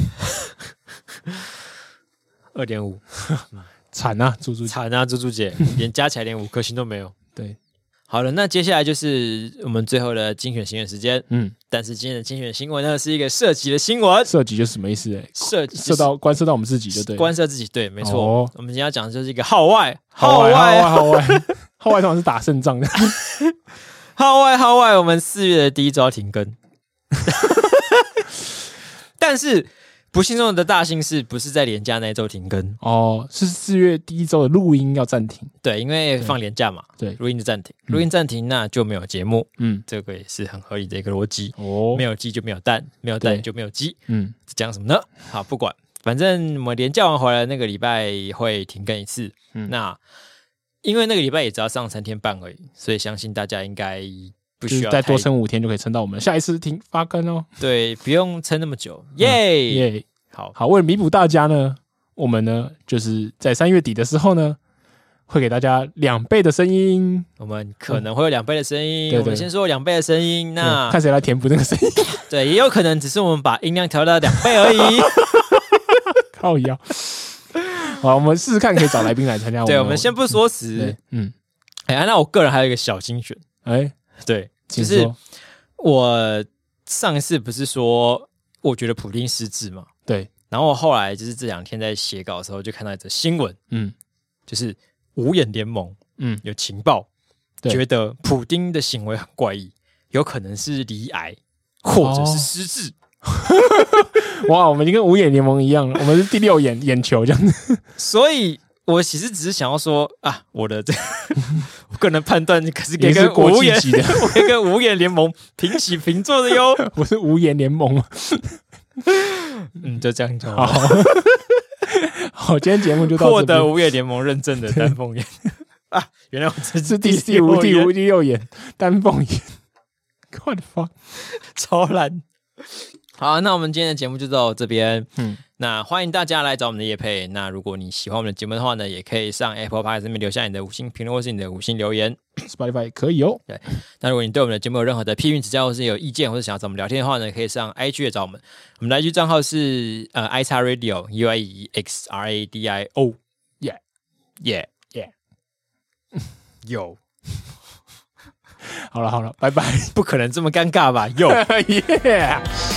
A: 二点五，
B: 惨啊，猪猪
A: 惨啊，猪猪姐，连加起来连五颗星都没有。
B: 对，
A: 好了，那接下来就是我们最后的精选新闻时间。嗯，但是今天的精选新闻呢，是一个射击的新闻。
B: 射击就是什么意思、欸？
A: 射
B: 射到关涉到我们自己就对，
A: 关涉自己，对，没错、哦。我们今天要讲的就是一个号外，
B: 号外，号外，号外，号外通常是打胜仗的。
A: 号外，号外，我们四月的第一周要停更。但是不幸中的大幸是不是在连假那一周停更？
B: 哦，是四月第一周的录音要暂停。
A: 对，因为放连假嘛，对，录音就暂停，录音暂停，那就没有节目。嗯，这个也是很合理的一个逻辑。哦，没有鸡就没有蛋，没有蛋就没有鸡。嗯，讲什么呢？好，不管，反正我们连假完回来那个礼拜会停更一次。嗯，那因为那个礼拜也只要上三天半而已，所以相信大家应该不需要
B: 再多撑五天就可以撑到我们下一次停发更哦。
A: 对，不用撑那么久，耶
B: 耶！
A: 好
B: 好，为了弥补大家呢，我们呢就是在三月底的时候呢，会给大家两倍的声音。
A: 我们可能会有两倍的声音，嗯、对对，我们先说两倍的声音，那
B: 看谁来填补那个声音。
A: 对，也有可能只是我们把音量调到两倍而已。
B: 靠腰。好，我们试试看，可以找来宾来参加我们。
A: 对，我们先不说死。嗯，哎、欸，那我个人还有一个小精选。哎、欸，对，就是我上一次不是说我觉得普丁失智嘛？对。然后我后来就是这两天在写稿的时候，就看到一则新闻，嗯，就是五眼联盟，嗯，有情报觉得普丁的行为很怪异，有可能是罹癌或者是失智。哦
B: 哇，我们已经跟五眼联盟一样了，我们是第六眼眼球这样子。
A: 所以我其实只是想要说啊，我的这我个人判断可是可以跟五眼的，我可以跟五眼联盟平起平坐的哟。
B: 我是五眼联盟，
A: 嗯，就这样就
B: 好。好，今天节目就到这边，
A: 获得五眼联盟认证的丹凤眼啊，原来我这
B: 是第第五、第五、第六眼丹凤眼。What the fuck，
A: 超烂。好，那我们今天的节目就到这边。嗯，那欢迎大家来找我们的业配。那如果你喜欢我们的节目的话呢，也可以上 Apple Podcast 上面留下你的五星评论或是你的五星留言。
B: Spotify 可以哦。对，
A: 那如果你对我们的节目有任何的批评指教，或是有意见，或是想要找我们聊天的话呢，可以上 I G 找我们。我们的 I G 账号是呃 i x radio u i e x r a d i o yeah yeah yeah 有。
B: 好了好了，拜拜。
A: 不可能这么尴尬吧？有
B: yeah。